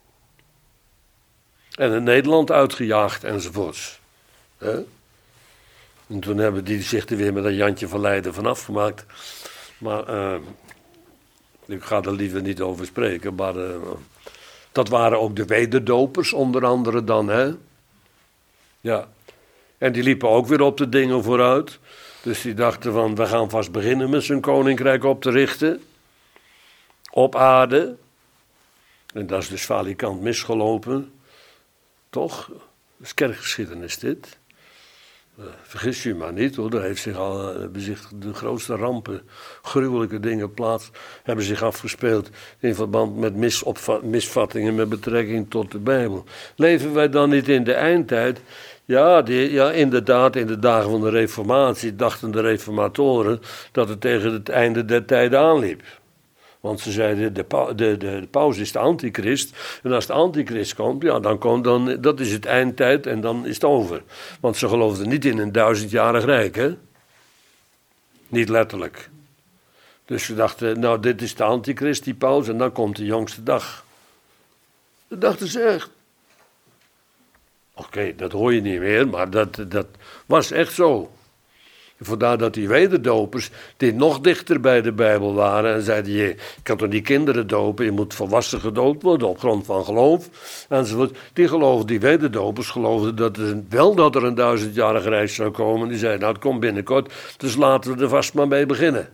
En in Nederland uitgejaagd enzovoorts. He? En toen hebben die zich er weer met een Jantje van Leiden vanaf gemaakt. Maar uh, ik ga er liever niet over spreken. Maar uh, dat waren ook de wederdopers onder andere dan. Hè? Ja. En die liepen ook weer op de dingen vooruit. Dus die dachten van, we gaan vast beginnen met zo'n koninkrijk op te richten. Op aarde. En dat is dus valikant misgelopen. Toch? Dat is kerkgeschiedenis dit. Uh, vergis u maar niet hoor, er heeft zich al, uh, hebben zich de grootste rampen, gruwelijke dingen plaats, hebben zich afgespeeld in verband met misopva- misvattingen met betrekking tot de Bijbel. Leven wij dan niet in de eindtijd? Ja, die, ja, inderdaad, in de dagen van de Reformatie dachten de reformatoren dat het tegen het einde der tijden aanliep. Want ze zeiden, de, pa, de, de, de paus is de antichrist. En als de antichrist komt, ja, dan komt dan, dat is het eindtijd en dan is het over. Want ze geloofden niet in een duizendjarig rijk, hè. Niet letterlijk. Dus ze dachten, nou, dit is de antichrist, die paus, en dan komt de jongste dag. Dat dachten ze echt. Oké, okay, dat hoor je niet meer, maar dat, dat was echt zo. Vandaar dat die wederdopers, die nog dichter bij de Bijbel waren en zeiden, je kan toch niet kinderen dopen, je moet volwassen gedoopt worden op grond van geloof. Enzovoort. Die geloofden, die wederdopers geloofden dat er wel dat er een duizendjarig rijk zou komen. Die zeiden, nou het komt binnenkort, dus laten we er vast maar mee beginnen.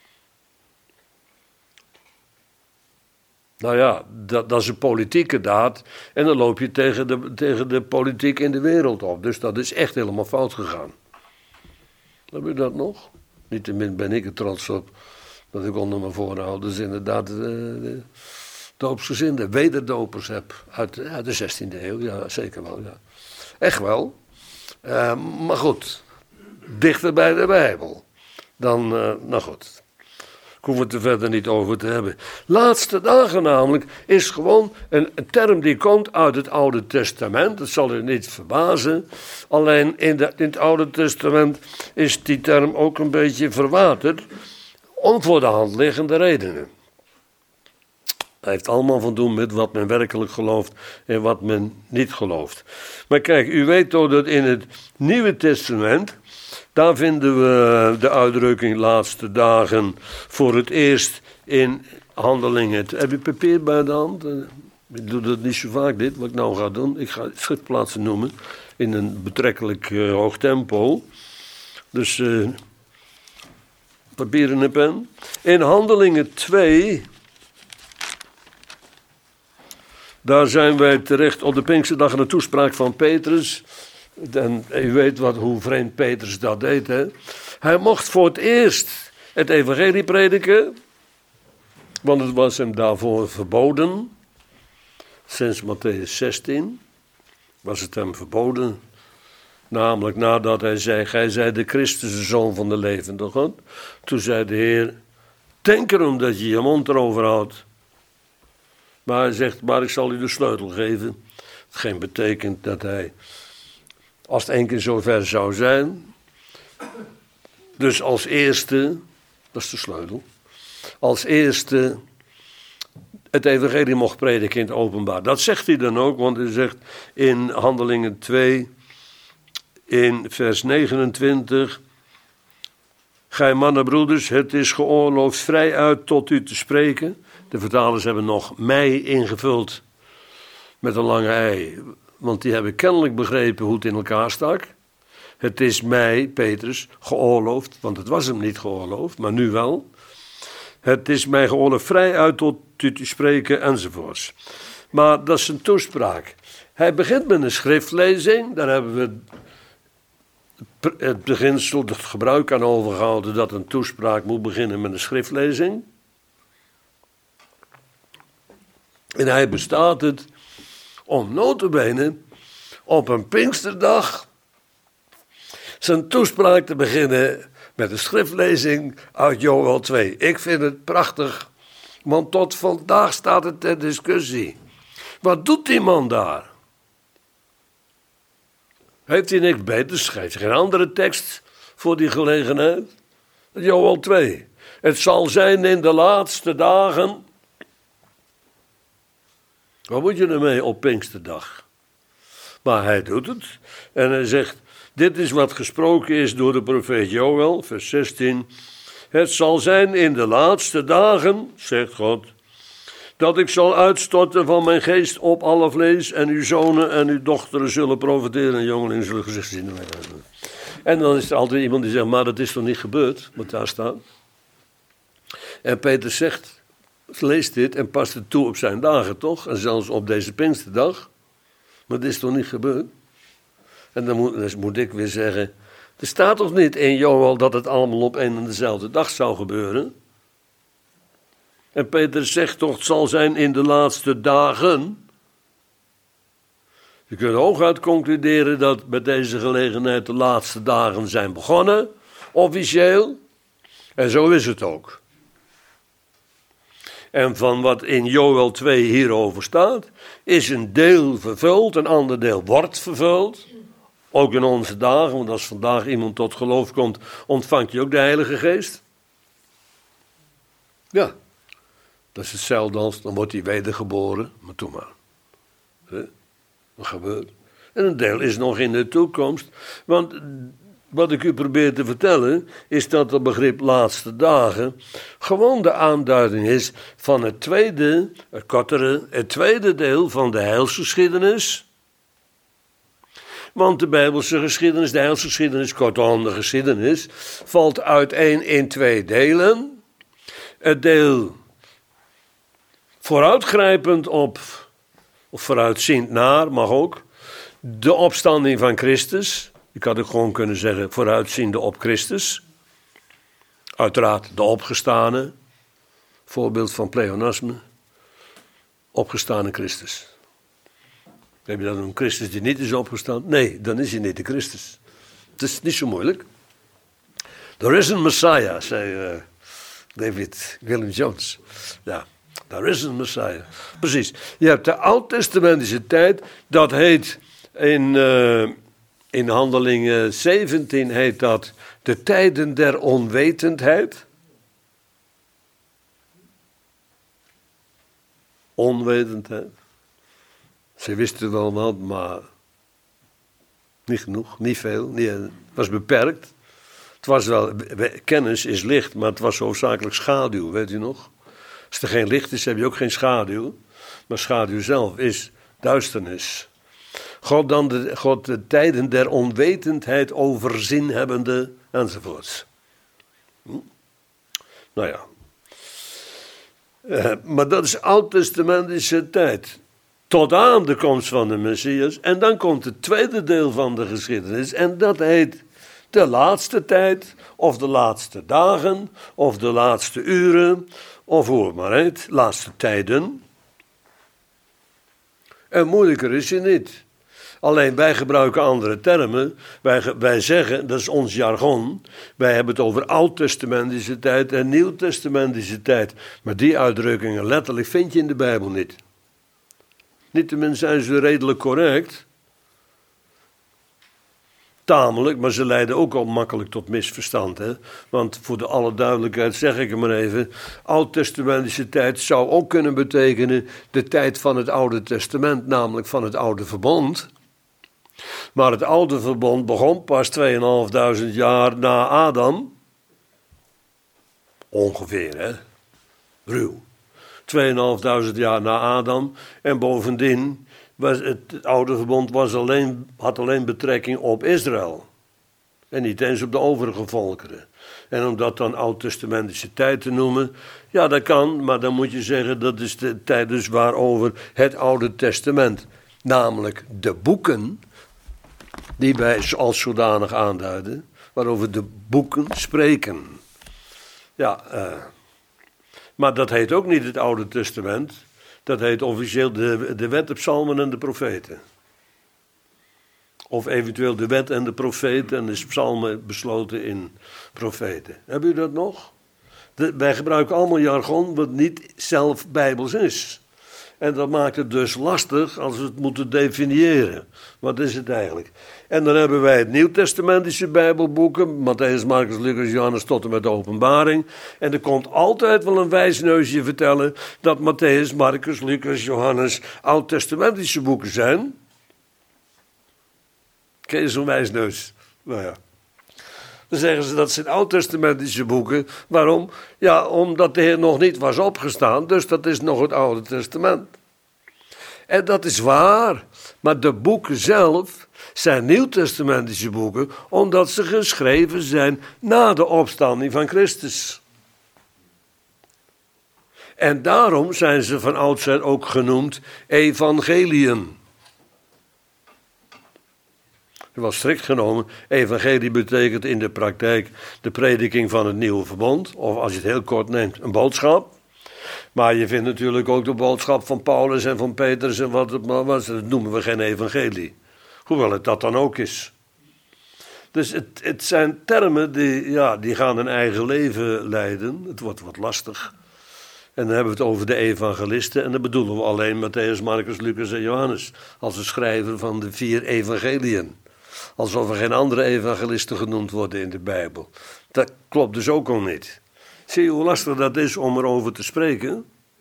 Nou ja, dat, dat is een politieke daad en dan loop je tegen de, tegen de politiek in de wereld op. Dus dat is echt helemaal fout gegaan. Heb je dat nog? Niettemin ben ik er trots op dat ik onder mijn voorouders inderdaad de, de doopsgezinde wederdopers heb. Uit, uit de zestiende eeuw, ja zeker wel. Ja. Echt wel. Uh, maar goed, dichter bij de Bijbel. Dan, uh, nou goed. Ik hoef het er verder niet over te hebben. Laatste dagen namelijk is gewoon een, een term die komt uit het Oude Testament. Dat zal u niet verbazen. Alleen in, de, in het Oude Testament is die term ook een beetje verwaterd. Om voor de hand liggende redenen. Het heeft allemaal van doen met wat men werkelijk gelooft en wat men niet gelooft. Maar kijk, u weet toch dat in het Nieuwe Testament, daar vinden we de uitdrukking laatste dagen voor het eerst in Handelingen. Heb je papier bij de hand? Ik doe dat niet zo vaak dit, wat ik nou ga doen. Ik ga schriftplaatsen noemen in een betrekkelijk uh, hoog tempo. Dus uh, papier en een pen. In Handelingen twee... Daar zijn wij terecht op de Pinksterdag en de toespraak van Petrus. En u weet wat, hoe vreemd Petrus dat deed. Hè? Hij mocht voor het eerst het evangelie prediken. Want het was hem daarvoor verboden. Sinds Mattheüs zestien was het hem verboden. Namelijk nadat hij zei, gij zijt de Christus, de Zoon van de levende God. Toen zei de Heer, denk erom dat je je mond erover houdt. Maar hij zegt, maar ik zal u de sleutel geven. Hetgeen betekent dat hij, als het één keer zover zou zijn, dus als eerste, dat is de sleutel, als eerste het evangelie mocht prediken in het openbaar. Dat zegt hij dan ook, want hij zegt in Handelingen twee, in vers negenentwintig, gij mannenbroeders, het is geoorloofd vrij uit tot u te spreken. De vertalers hebben nog mij ingevuld met een lange ei. want die hebben kennelijk begrepen hoe het in elkaar stak. Het is mij, Petrus, geoorloofd, want het was hem niet geoorloofd, maar nu wel. Het is mij geoorloofd vrij uit tot u te spreken enzovoorts. Maar dat is een toespraak. Hij begint met een schriftlezing, daar hebben we het beginsel, het gebruik aan overgehouden dat een toespraak moet beginnen met een schriftlezing. En hij bestaat het om nota bene op een Pinksterdag zijn toespraak te beginnen met een schriftlezing uit Joël twee. Ik vind het prachtig, want tot vandaag staat het ter discussie. Wat doet die man daar? Heeft hij niks beters? Schrijft hij geen andere tekst voor die gelegenheid? Joël twee. Het zal zijn in de laatste dagen. Wat moet je ermee op Pinksterdag? Maar hij doet het. En hij zegt, dit is wat gesproken is door de profeet Joël, vers zestien. Het zal zijn in de laatste dagen, zegt God, dat ik zal uitstorten van mijn geest op alle vlees en uw zonen en uw dochteren zullen profiteren en jongelingen zullen gezicht zien. En dan is er altijd iemand die zegt, maar dat is toch niet gebeurd, wat daar staat. En Peter zegt, leest dit en past het toe op zijn dagen, toch? En zelfs op deze Pinksterdag. Maar dat is toch niet gebeurd? En dan moet, dan moet ik weer zeggen, er staat toch niet in Joël dat het allemaal op een en dezelfde dag zou gebeuren? En Peter zegt toch, het zal zijn in de laatste dagen. Je kunt hooguit concluderen dat bij deze gelegenheid de laatste dagen zijn begonnen, officieel. En zo is het ook. En van wat in Joël twee hierover staat, is een deel vervuld, een ander deel wordt vervuld. Ook in onze dagen, want als vandaag iemand tot geloof komt, ontvangt je ook de Heilige Geest. Ja, dat is hetzelfde als, dan wordt hij wedergeboren, maar toen maar. Wat gebeurt? En een deel is nog in de toekomst, want wat ik u probeer te vertellen, is dat het begrip laatste dagen gewoon de aanduiding is van het tweede, het kortere, het tweede deel van de heilsgeschiedenis. Want de Bijbelse geschiedenis, de heilsgeschiedenis, kortom de geschiedenis, valt uiteen in twee delen. Het deel vooruitgrijpend op, of vooruitziend naar, mag ook, de opstanding van Christus. Ik had ook gewoon kunnen zeggen, vooruitziende op Christus. Uiteraard de opgestane, voorbeeld van pleonasme, opgestane Christus. Heb je dan een Christus die niet is opgestaan? Nee, dan is hij niet de Christus. Het is niet zo moeilijk. There is a Messiah, zei uh, David William Jones. Ja, there is a Messiah. Precies. Je hebt de oud-testamentische tijd, dat heet in, uh, in Handelingen zeventien heet dat de tijden der onwetendheid. Onwetendheid. Ze wisten wel wat, maar niet genoeg, niet veel. Niet, het was beperkt. Het was wel, kennis is licht, maar het was hoofdzakelijk schaduw, weet u nog? Als er geen licht is, heb je ook geen schaduw. Maar schaduw zelf is duisternis. God dan de, God de tijden der onwetendheid overzien hebbende, enzovoorts. Hm? Nou ja. Uh, maar dat is oud-testamentische tijd. Tot aan de komst van de Messias. En dan komt het tweede deel van de geschiedenis. En dat heet de laatste tijd. Of de laatste dagen. Of de laatste uren. Of hoe het maar heet. Laatste tijden. En moeilijker is het niet. Alleen wij gebruiken andere termen. Wij, wij zeggen, dat is ons jargon. Wij hebben het over oud-testamentische tijd en nieuw-testamentische tijd. Maar die uitdrukkingen letterlijk vind je in de Bijbel niet. Niettemin zijn ze redelijk correct. Tamelijk, maar ze leiden ook al makkelijk tot misverstand. Hè? Want voor de alle duidelijkheid zeg ik het maar even. Oud-testamentische tijd zou ook kunnen betekenen de tijd van het Oude Testament, namelijk van het Oude Verbond. Maar het Oude Verbond begon pas tweeënhalfduizend jaar na Adam. Ongeveer, hè? Ruw. tweeënhalfduizend jaar na Adam. En bovendien Was het, het oude verbond was alleen, had alleen betrekking op Israël. En niet eens op de overige volkeren. En om dat dan oud-testamentische tijd te noemen, ja dat kan, maar dan moet je zeggen dat is de tijd dus waarover het Oude Testament, namelijk de boeken, die wij als zodanig aanduiden, waarover de boeken spreken. Ja, uh, maar dat heet ook niet het Oude Testament, dat heet officieel de, de wet, de psalmen en de profeten. Of eventueel de wet en de profeten en de psalmen besloten in profeten. Hebben u dat nog? De, wij gebruiken allemaal jargon wat niet zelf bijbels is. En dat maakt het dus lastig als we het moeten definiëren. Wat is het eigenlijk? En dan hebben wij het Nieuwtestamentische bijbelboeken. Matthäus, Marcus, Lucas, Johannes tot en met de Openbaring. En er komt altijd wel een wijsneusje vertellen dat Matthäus, Marcus, Lucas, Johannes oud-testamentische boeken zijn. Ken je zo'n wijsneus? Nou ja. Dan zeggen ze dat zijn oud-testamentische boeken. Waarom? Ja, omdat de Heer nog niet was opgestaan. Dus dat is nog het Oude Testament. En dat is waar. Maar de boeken zelf zijn nieuwtestamentische boeken. Omdat ze geschreven zijn na de opstanding van Christus. En daarom zijn ze van oudsher ook genoemd evangeliën. Het was strikt genomen, evangelie betekent in de praktijk de prediking van het nieuwe verbond. Of als je het heel kort neemt, een boodschap. Maar je vindt natuurlijk ook de boodschap van Paulus en van Petrus en wat het maar was. Dat noemen we geen evangelie. Hoewel het dat dan ook is. Dus het, het zijn termen die, ja, die gaan een eigen leven leiden. Het wordt wat lastig. En dan hebben we het over de evangelisten. En dan bedoelen we alleen Matthäus, Marcus, Lucas en Johannes. Als de schrijver van de vier evangeliën. Alsof er geen andere evangelisten genoemd worden in de Bijbel. Dat klopt dus ook al niet. Zie je hoe lastig dat is om erover te spreken?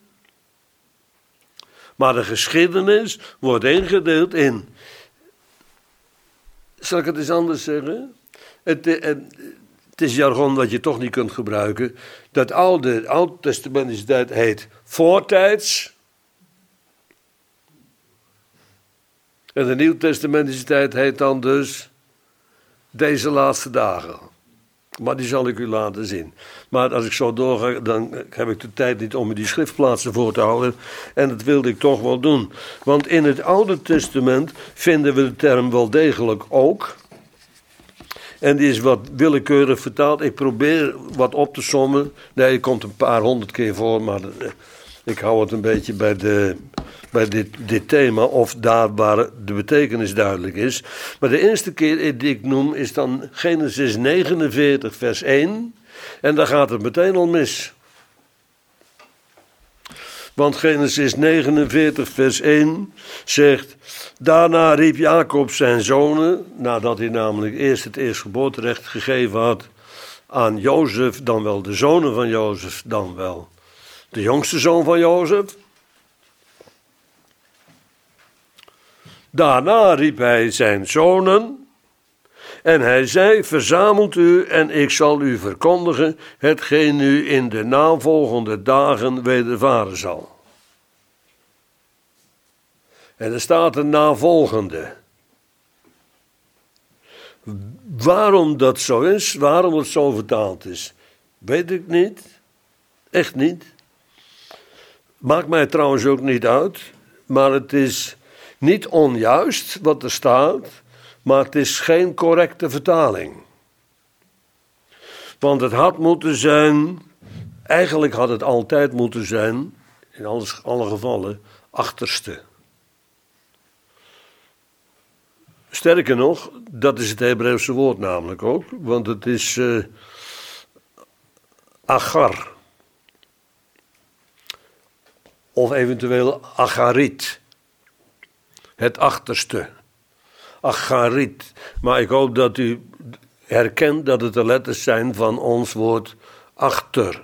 Maar de geschiedenis wordt ingedeeld in... Zal ik het eens anders zeggen? Het, het, het is jargon dat je toch niet kunt gebruiken. Dat oude, oud-testamentische tijd heet voortijds. En de nieuwtestamentische tijd heet dan dus deze laatste dagen. Maar die zal ik u laten zien. Maar als ik zo doorga, dan heb ik de tijd niet om me die schriftplaatsen voor te houden. En dat wilde ik toch wel doen. Want in het Oude Testament vinden we de term wel degelijk ook. En die is wat willekeurig vertaald. Ik probeer wat op te sommen. Nee, het komt een paar honderd keer voor, maar ik hou het een beetje bij de... bij dit, dit thema, of daar waar de betekenis duidelijk is. Maar de eerste keer die ik noem is dan Genesis negenenveertig vers één. En daar gaat het meteen al mis. Want Genesis negenenveertig vers één zegt... Daarna riep Jacob zijn zonen, nadat hij namelijk eerst het eerstgeboorterecht gegeven had aan Jozef, dan wel de zonen van Jozef, dan wel de jongste zoon van Jozef. Daarna riep hij zijn zonen en hij zei, verzamelt u en ik zal u verkondigen hetgeen u in de navolgende dagen wedervaren zal. En er staat een navolgende. Waarom dat zo is, waarom het zo vertaald is, weet ik niet. Echt niet. Maakt mij trouwens ook niet uit, maar het is niet onjuist wat er staat, maar het is geen correcte vertaling. Want het had moeten zijn, eigenlijk had het altijd moeten zijn, in alle, alle gevallen, achterste. Sterker nog, dat is het Hebreeuwse woord namelijk ook, want het is uh, agar. Of eventueel agarit. Het achterste. Agarit. Maar ik hoop dat u herkent dat het de letters zijn van ons woord achter.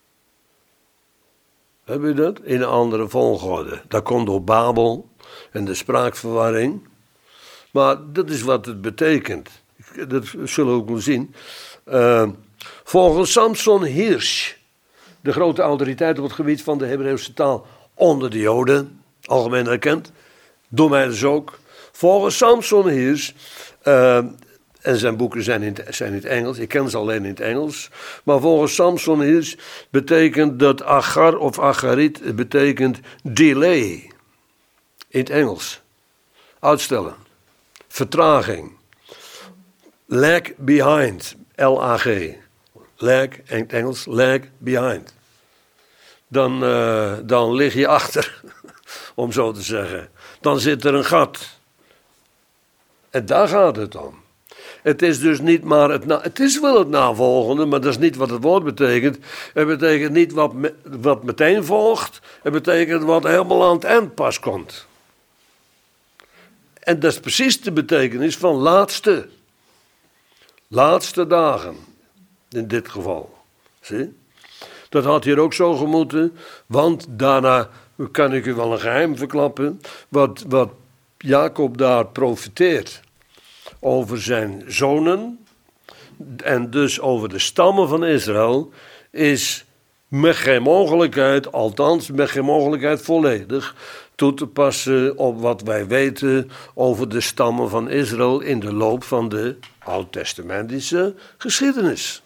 Heb u dat? In een andere volgorde. Dat komt door Babel en de spraakverwarring. Maar dat is wat het betekent. Dat zullen we ook wel zien. Uh, volgens Samson Hirsch, de grote autoriteit op het gebied van de Hebreeuwse taal onder de Joden, algemeen erkend, Door mij dus ook. Volgens Samson hier, uh, en zijn boeken zijn in, zijn in het Engels, ik ken ze alleen in het Engels. Maar volgens Samson hier betekent dat Agar of Agarit betekent delay. In het Engels. Uitstellen. Vertraging. Lag behind. L A G. Lag, in het Engels, lag behind. Dan, uh, dan lig je achter, om zo te zeggen. Dan zit er een gat. En daar gaat het om. Het is dus niet maar het, na- het is wel het navolgende, maar dat is niet wat het woord betekent. Het betekent niet wat, me- wat meteen volgt. Het betekent wat helemaal aan het eind pas komt. En dat is precies de betekenis van laatste. Laatste dagen. In dit geval. Zie? Dat had hier ook zo gemoeten. Want daarna kan ik u wel een geheim verklappen. Wat, wat Jacob daar profeteert. Over zijn zonen. En dus over de stammen van Israël. Is met geen mogelijkheid. Althans met geen mogelijkheid volledig. Toe te passen op wat wij weten over de stammen van Israël. In de loop van de oud-testamentische geschiedenis.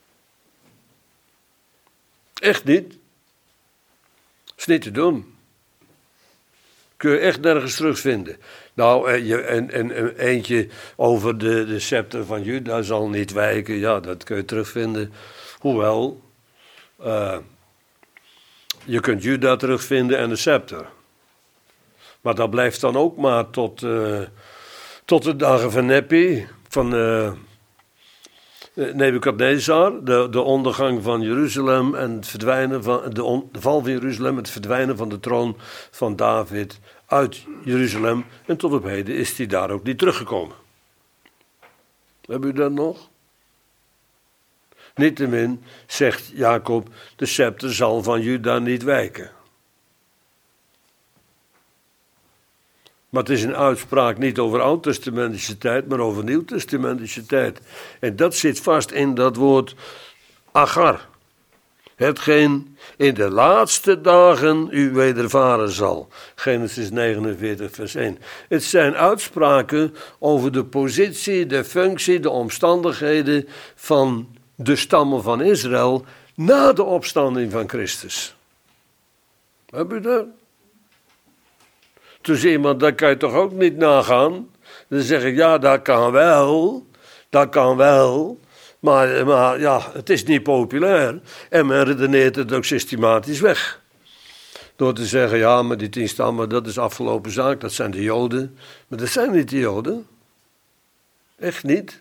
Echt niet. Is niet te doen. Kun je echt nergens terugvinden. Nou, en, en, en eentje over de, de scepter van Juda zal niet wijken. Ja, dat kun je terugvinden. Hoewel, uh, je kunt Juda terugvinden en de scepter. Maar dat blijft dan ook maar tot, uh, tot de dagen van Nepi, van uh, Nebukadnezar, de, de ondergang van Jeruzalem en het verdwijnen van de, on, de val van Jeruzalem, het verdwijnen van de troon van David uit Jeruzalem. En tot op heden is hij daar ook niet teruggekomen. Hebben u dat nog? Niettemin zegt Jacob, de scepter zal van Juda niet wijken. Maar het is een uitspraak niet over oud-testamentische tijd, maar over nieuw-testamentische tijd. En dat zit vast in dat woord Agar. Hetgeen in de laatste dagen u wedervaren zal. Genesis negenenveertig vers één. Het zijn uitspraken over de positie, de functie, de omstandigheden van de stammen van Israël na de opstanding van Christus. Heb je dat? Dus iemand, dat kan je toch ook niet nagaan? Dan zeg ik, ja, dat kan wel. Dat kan wel. Maar, maar ja, het is niet populair. En men redeneert het ook systematisch weg. Door te zeggen, ja, maar die tien stammen, dat is afgelopen zaak. Dat zijn de Joden. Maar dat zijn niet de Joden. Echt niet.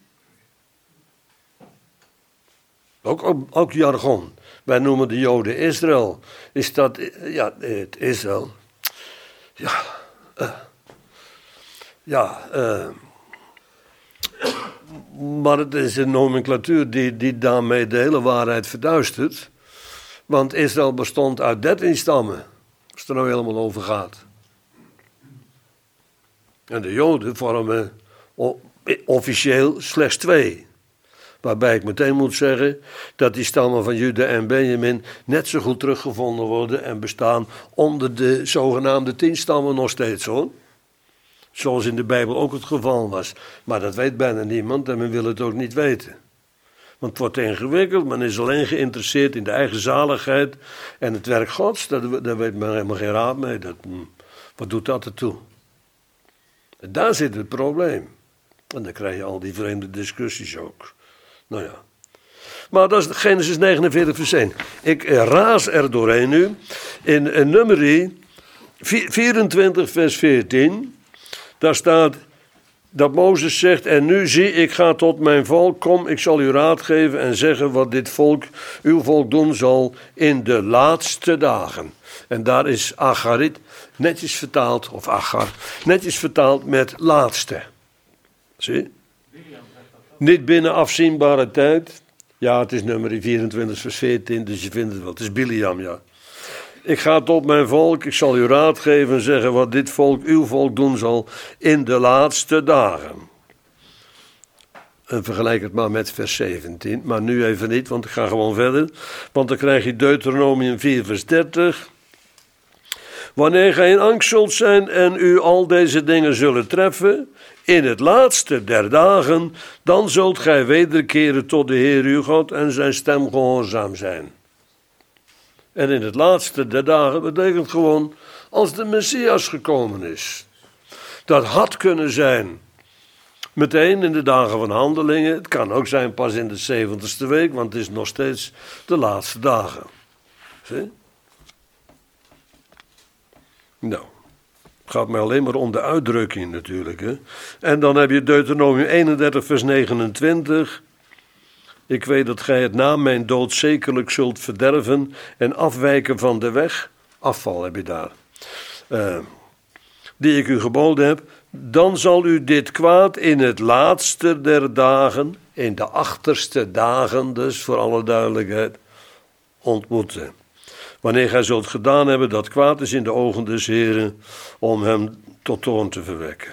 Ook, ook, ook jargon. Wij noemen de Joden Israël. Is dat, ja, het Israël. Ja, uh, ja, uh, maar het is een nomenclatuur die, die daarmee de hele waarheid verduistert. Want Israël bestond uit dertien stammen, als het er nou helemaal over gaat. En de Joden vormen officieel slechts twee. Waarbij ik meteen moet zeggen dat die stammen van Juda en Benjamin net zo goed teruggevonden worden en bestaan onder de zogenaamde tien stammen nog steeds hoor. Zoals in de Bijbel ook het geval was. Maar dat weet bijna niemand en men wil het ook niet weten. Want het wordt ingewikkeld, men is alleen geïnteresseerd in de eigen zaligheid en het werk Gods. Daar, daar weet men helemaal geen raad mee. Dat, wat doet dat ertoe? En daar zit het probleem. En dan krijg je al die vreemde discussies ook. Nou ja. Maar dat is Genesis negenenveertig vers één. Ik raas er doorheen nu. In, in Numeri vierentwintig vers veertien. Daar staat dat Mozes zegt. En nu zie ik ga tot mijn volk. Kom ik zal u raad geven en zeggen wat dit volk, uw volk doen zal in de laatste dagen. En daar is Agarit netjes vertaald. Of Agar. Netjes vertaald met laatste. Zie? Niet binnen afzienbare tijd. Ja, het is nummer vierentwintig vers veertien, dus je vindt het wel. Het is Biliam, ja. Ik ga tot mijn volk, ik zal u raad geven en zeggen wat dit volk, uw volk doen zal in de laatste dagen. En vergelijk het maar met vers zeventien, maar nu even niet, want ik ga gewoon verder. Want dan krijg je Deuteronomium vier vers dertig. Wanneer gij in angst zult zijn en u al deze dingen zullen treffen, in het laatste der dagen, dan zult gij wederkeren tot de Heer uw God en zijn stem gehoorzaam zijn. En in het laatste der dagen betekent gewoon als de Messias gekomen is. Dat had kunnen zijn meteen in de dagen van Handelingen. Het kan ook zijn pas in de zeventigste week, want het is nog steeds de laatste dagen. Zie? Nou, het gaat mij alleen maar om de uitdrukking natuurlijk. Hè? En dan heb je Deuteronomium eenendertig vers negenentwintig. Ik weet dat gij het na mijn dood zekerlijk zult verderven en afwijken van de weg. Afval heb je daar. Uh, die ik u geboden heb. Dan zal u dit kwaad in het laatste der dagen, in de achterste dagen dus, voor alle duidelijkheid, ontmoeten. Wanneer gij zult gedaan hebben dat kwaad is in de ogen des Heren, om hem tot toorn te verwekken.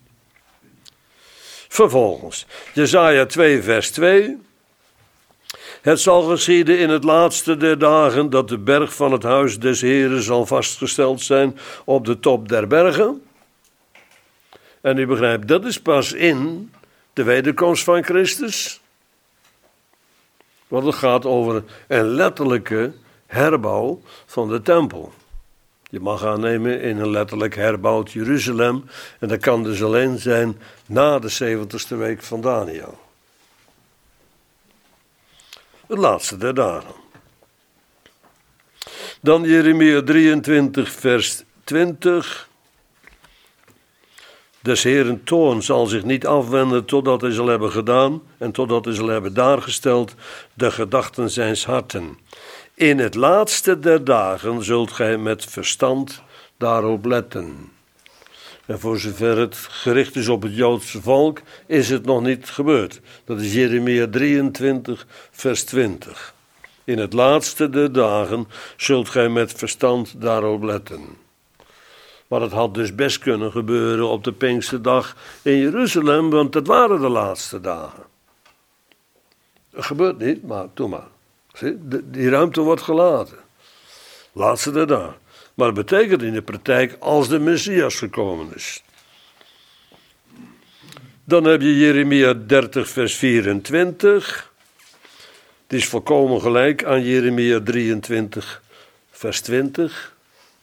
Vervolgens, Jesaja twee vers twee. Het zal geschieden in het laatste der dagen dat de berg van het huis des Heren zal vastgesteld zijn op de top der bergen. En u begrijpt, dat is pas in de wederkomst van Christus. Want het gaat over een letterlijke herbouw van de tempel. Je mag aannemen in een letterlijk herbouwd Jeruzalem. En dat kan dus alleen zijn na de zeventigste week van Daniel. Het laatste der dagen. Dan Jeremia drieëntwintig vers twintig. Des Heeren toorn zal zich niet afwenden totdat hij zal hebben gedaan en totdat hij zal hebben daargesteld de gedachten zijns harten. In het laatste der dagen zult gij met verstand daarop letten. En voor zover het gericht is op het Joodse volk, is het nog niet gebeurd. Dat is Jeremia drieëntwintig vers twintig. In het laatste der dagen zult gij met verstand daarop letten. Maar het had dus best kunnen gebeuren op de Pinksterdag in Jeruzalem, want dat waren de laatste dagen. Dat gebeurt niet, maar doe maar. Zie, die ruimte wordt gelaten. Laatste der dagen. Maar het betekent in de praktijk als de Messias gekomen is. Dan heb je Jeremia dertig vers vierentwintig. Het is volkomen gelijk aan Jeremia drieëntwintig vers twintig.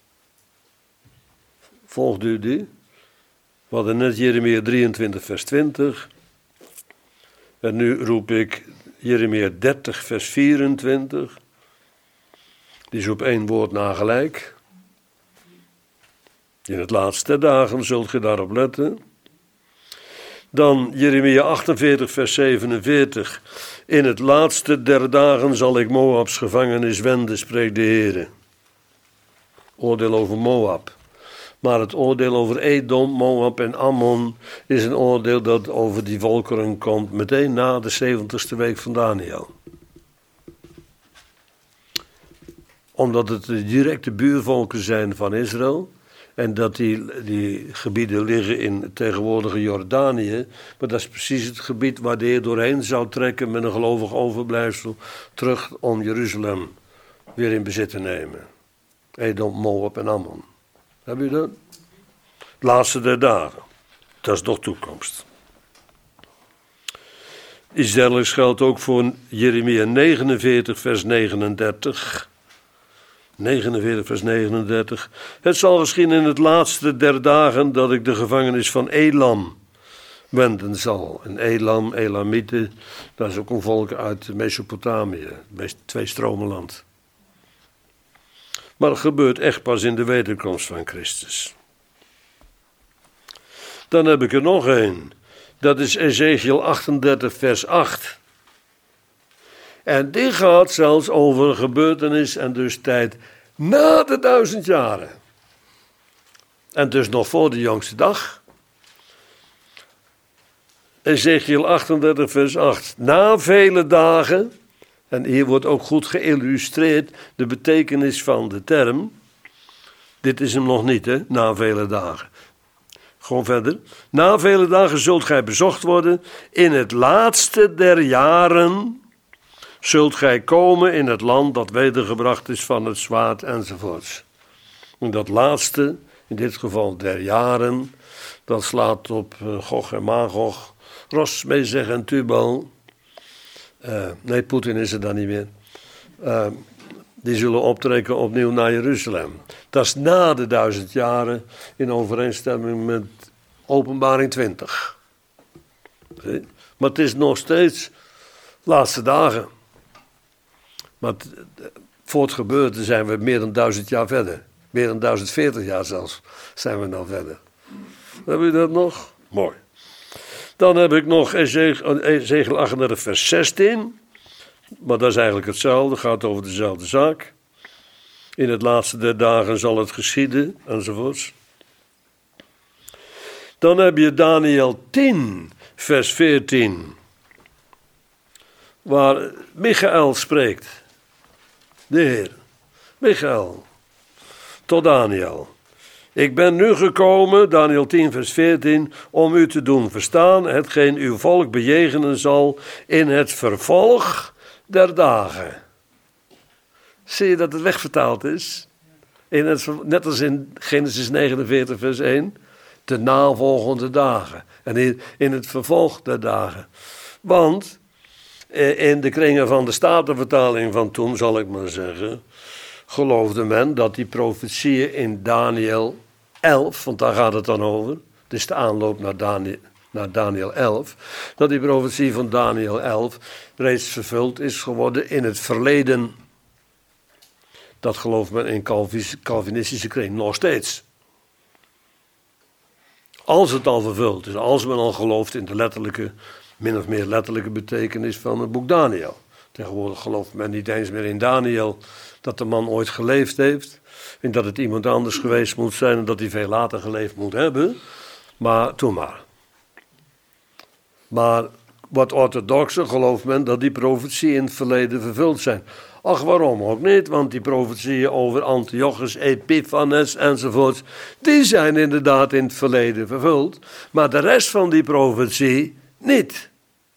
Volgt u die? We hadden net Jeremia drieëntwintig vers twintig. En nu roep ik Jeremia dertig vers vierentwintig. Die is op één woord na gelijk. In het laatste dagen zult ge daarop letten. Dan Jeremia achtenveertig vers zevenenveertig. In het laatste der dagen zal ik Moabs gevangenis wenden, spreekt de Heere. Oordeel over Moab. Maar het oordeel over Edom, Moab en Ammon is een oordeel dat over die volkeren komt meteen na de zeventigste week van Daniel. Omdat het de directe buurvolken zijn van Israël en dat die, die gebieden liggen in het tegenwoordige Jordanië. Maar dat is precies het gebied waar de Heer doorheen zou trekken met een gelovig overblijfsel terug om Jeruzalem weer in bezit te nemen. Edom, Moab en Ammon. Heb je dat? Het laatste der dagen. Dat is nog toekomst. Iets dergelijks geldt ook voor Jeremia negenenveertig vers negenendertig. negenenveertig vers negenendertig. Het zal geschieden in het laatste der dagen dat ik de gevangenis van Elam wenden zal. En Elam, Elamieten, dat is ook een volk uit Mesopotamië, het twee-stromenland. Maar het gebeurt echt pas in de wederkomst van Christus. Dan heb ik er nog een. Dat is Ezekiel achtendertig vers acht. En die gaat zelfs over een gebeurtenis en dus tijd na de duizend jaren. En dus nog voor de jongste dag. Ezekiel achtendertig vers acht. Na vele dagen, en hier wordt ook goed geïllustreerd de betekenis van de term. Dit is hem nog niet, hè, na vele dagen. Gewoon verder. Na vele dagen zult gij bezocht worden. In het laatste der jaren zult gij komen in het land dat wedergebracht is van het zwaard enzovoorts. En dat laatste, in dit geval der jaren, dat slaat op uh, Gog en Magog, Ros, Mezeg en Tubal. Uh, nee, Poetin is er dan niet meer. Uh, die zullen optrekken opnieuw naar Jeruzalem. Dat is na de duizend jaren in overeenstemming met Openbaring twintig. Zie? Maar het is nog steeds laatste dagen. Maar t, voor het gebeurde zijn we meer dan duizend jaar verder. Meer dan duizend veertig jaar zelfs zijn we nou verder. Heb je dat nog? Mooi. Dan heb ik nog Ezekiel achtendertig vers zestien. Maar dat is eigenlijk hetzelfde, gaat over dezelfde zaak. In het laatste der dagen zal het geschieden, enzovoorts. Dan heb je Daniel tien, vers veertien. Waar Michael spreekt. De Heer. Michael. Tot Daniel. Ik ben nu gekomen, Daniel tien vers veertien, om u te doen verstaan hetgeen uw volk bejegenen zal in het vervolg der dagen. Zie je dat het wegvertaald is? In het, net als in Genesis negenenveertig vers één. De navolgende dagen. En in, in het vervolg der dagen. Want in de kringen van de Statenvertaling van toen, zal ik maar zeggen, geloofde men dat die profetieën in Daniel elf, want daar gaat het dan over. Het is de aanloop naar Daniel, naar Daniel elf. Dat die profetie van Daniel elf reeds vervuld is geworden in het verleden. Dat gelooft men in Calvinistische kring nog steeds. Als het al vervuld is, als men al gelooft in de letterlijke, min of meer letterlijke betekenis van het boek Daniel. Tegenwoordig gelooft men niet eens meer in Daniel dat de man ooit geleefd heeft. En dat het iemand anders geweest moet zijn en dat hij veel later geleefd moet hebben. Maar toen maar. Maar wat orthodoxer gelooft men dat die profetieën in het verleden vervuld zijn. Ach, waarom ook niet? Want die profetieën over Antiochus, Epiphanes enzovoort, die zijn inderdaad in het verleden vervuld. Maar de rest van die profetie niet.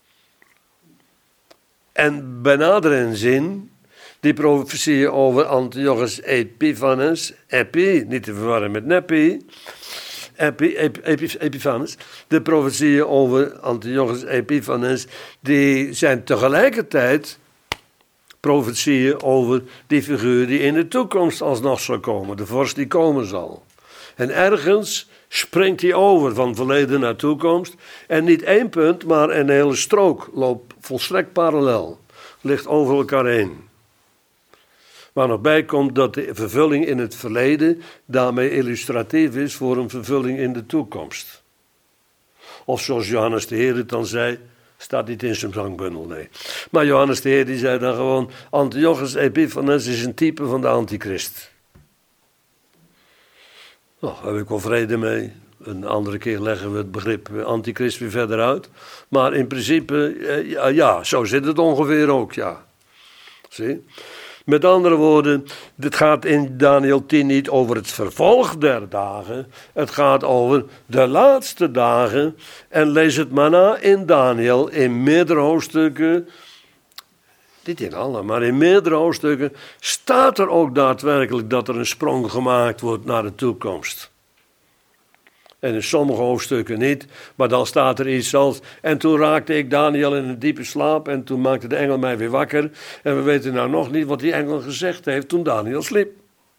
En bij nader zin, die profetieën over Antiochus Epiphanes, Epi, niet te verwarren met Nepi, Epi, Epi, Epiphanes, de profetieën over Antiochus Epiphanes, die zijn tegelijkertijd profetieën over die figuur die in de toekomst alsnog zal komen, de vorst die komen zal. En ergens springt hij over van verleden naar toekomst. En niet één punt, maar een hele strook loopt volstrekt parallel. Ligt over elkaar heen. Waar nog bij komt dat de vervulling in het verleden daarmee illustratief is voor een vervulling in de toekomst. Of zoals Johannes de Heer het dan zei, staat niet in zijn zangbundel, nee. Maar Johannes de Heer die zei dan gewoon, Antiochus Epiphanes is een type van de antichrist. Nou, daar heb ik wel vrede mee. Een andere keer leggen we het begrip antichrist weer verder uit. Maar in principe, eh, ja, ja, zo zit het ongeveer ook, ja. Zie? Met andere woorden, dit gaat in Daniel tien niet over het vervolg der dagen. Het gaat over de laatste dagen. En lees het maar na in Daniel, in meerdere hoofdstukken. Niet in alle, maar in meerdere hoofdstukken staat er ook daadwerkelijk dat er een sprong gemaakt wordt naar de toekomst. En in sommige hoofdstukken niet, maar dan staat er iets als, en toen raakte ik Daniel in een diepe slaap en toen maakte de engel mij weer wakker. En we weten nou nog niet wat die engel gezegd heeft toen Daniel sliep.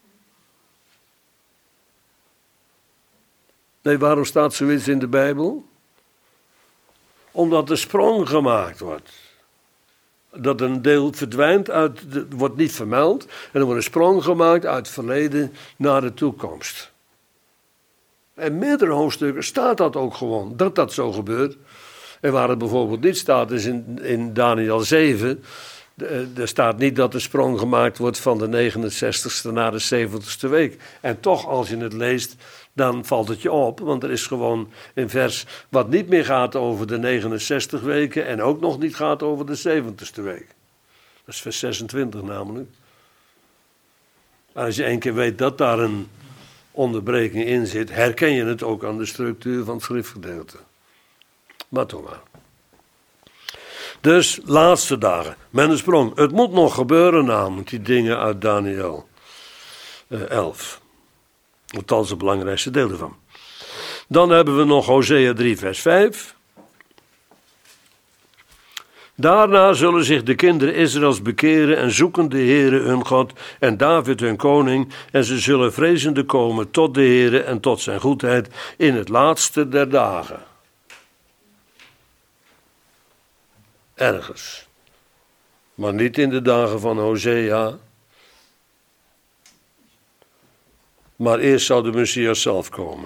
Nee, waarom staat zoiets in de Bijbel? Omdat er sprong gemaakt wordt. Dat een deel verdwijnt, uit de, wordt niet vermeld. En er wordt een sprong gemaakt uit het verleden naar de toekomst. En meerdere hoofdstukken staat dat ook gewoon, dat dat zo gebeurt. En waar het bijvoorbeeld niet staat, is in, in Daniel zeven. Er staat niet dat de sprong gemaakt wordt van de negenenzestigste naar de zeventigste week. En toch, als je het leest, dan valt het je op. Want er is gewoon een vers wat niet meer gaat over de negenenzestig weken en ook nog niet gaat over de zeventigste week. Dat is vers zesentwintig namelijk. Als je één keer weet dat daar een onderbreking in zit, herken je het ook aan de structuur van het schriftgedeelte. Maar toch maar. Dus, laatste dagen. Met een sprong. Het moet nog gebeuren namelijk, die dingen uit Daniel uh, elf. Althans het belangrijkste deel ervan. Dan hebben we nog Hosea drie vers vijf. Daarna zullen zich de kinderen Israëls bekeren en zoeken de Heere hun God en David hun koning. En ze zullen vrezende komen tot de Heere en tot zijn goedheid in het laatste der dagen. Ergens. Maar niet in de dagen van Hosea. Maar eerst zou de Messias zelf komen.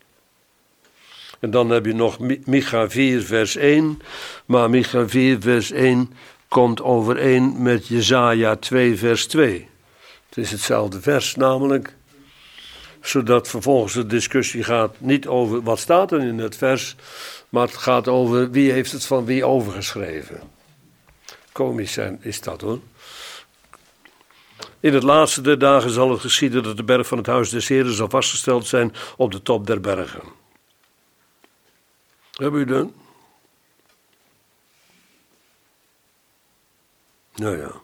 En dan heb je nog Micha vier vers één. Maar Micha vier vers één komt overeen met Jesaja twee vers twee. Het is hetzelfde vers namelijk. Zodat vervolgens de discussie gaat niet over wat staat er in het vers. Maar het gaat over wie heeft het van wie overgeschreven. Komisch zijn is dat hoor. In het laatste der dagen zal het geschieden dat de berg van het huis des Heeren zal vastgesteld zijn op de top der bergen. Hebben u dat? Nou ja.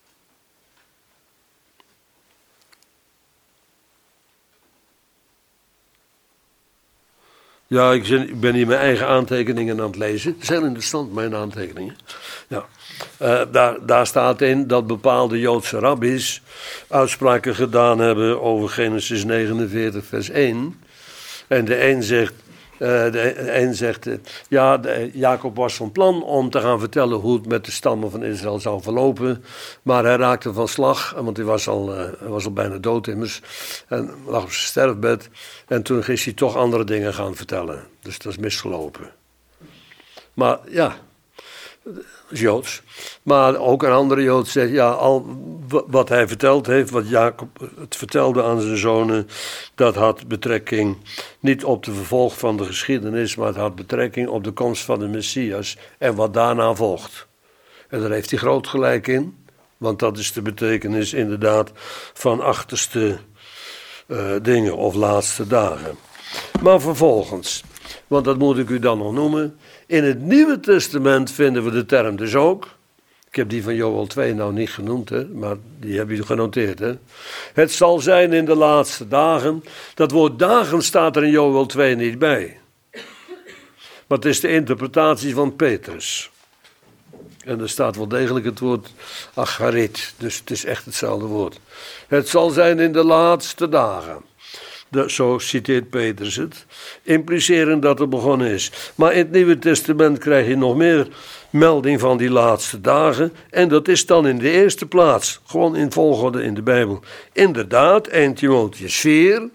Ja, ik ben hier mijn eigen aantekeningen aan het lezen. Het is heel interessant, mijn aantekeningen. Ja. Uh, daar, daar staat in dat bepaalde Joodse rabbis uitspraken gedaan hebben over Genesis negenenveertig vers één. En de een zegt, uh, de een zegt uh, ja, de, Jacob was van plan om te gaan vertellen hoe het met de stammen van Israël zou verlopen. Maar hij raakte van slag, want hij was al, uh, hij was al bijna dood immers. En lag op zijn sterfbed. En toen is hij toch andere dingen gaan vertellen. Dus dat is misgelopen. Maar ja, is Joods. Maar ook een andere Jood zegt, ja, al wat hij verteld heeft, wat Jacob het vertelde aan zijn zonen, dat had betrekking niet op de vervolg van de geschiedenis, maar het had betrekking op de komst van de Messias en wat daarna volgt. En daar heeft hij groot gelijk in, want dat is de betekenis inderdaad van achterste uh, dingen of laatste dagen. Maar vervolgens, want dat moet ik u dan nog noemen, in het Nieuwe Testament vinden we de term dus ook. Ik heb die van Joël twee nou niet genoemd, hè, maar die heb je genoteerd. Hè. Het zal zijn in de laatste dagen. Dat woord dagen staat er in Joël twee niet bij. Maar het is de interpretatie van Petrus. En er staat wel degelijk het woord acharit, dus het is echt hetzelfde woord. Het zal zijn in de laatste dagen. De, zo citeert Petrus het, implicerend dat het begonnen is. Maar in het Nieuwe Testament krijg je nog meer melding van die laatste dagen. En dat is dan in de eerste plaats, gewoon in volgorde in de Bijbel. Inderdaad, Eerste Timotheüs vier.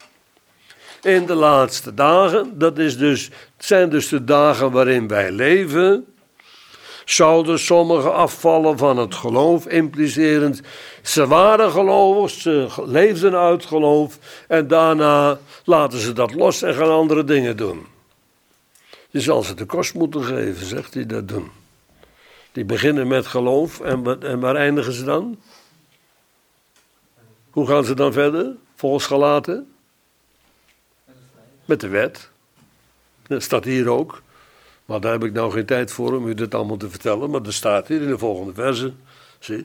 In de laatste dagen, dat is dus, het zijn dus de dagen waarin wij leven. Zouden sommigen afvallen van het geloof, implicerend, ze waren gelovig, ze leefden uit geloof en daarna laten ze dat los en gaan andere dingen doen. Je zal ze de kost moeten geven, zegt hij, dat doen. Die beginnen met geloof en, en waar eindigen ze dan? Hoe gaan ze dan verder, volgens Galaten? Met de wet. Dat staat hier ook. Maar daar heb ik nou geen tijd voor om u dit allemaal te vertellen. Maar er staat hier in de volgende verse. Zie.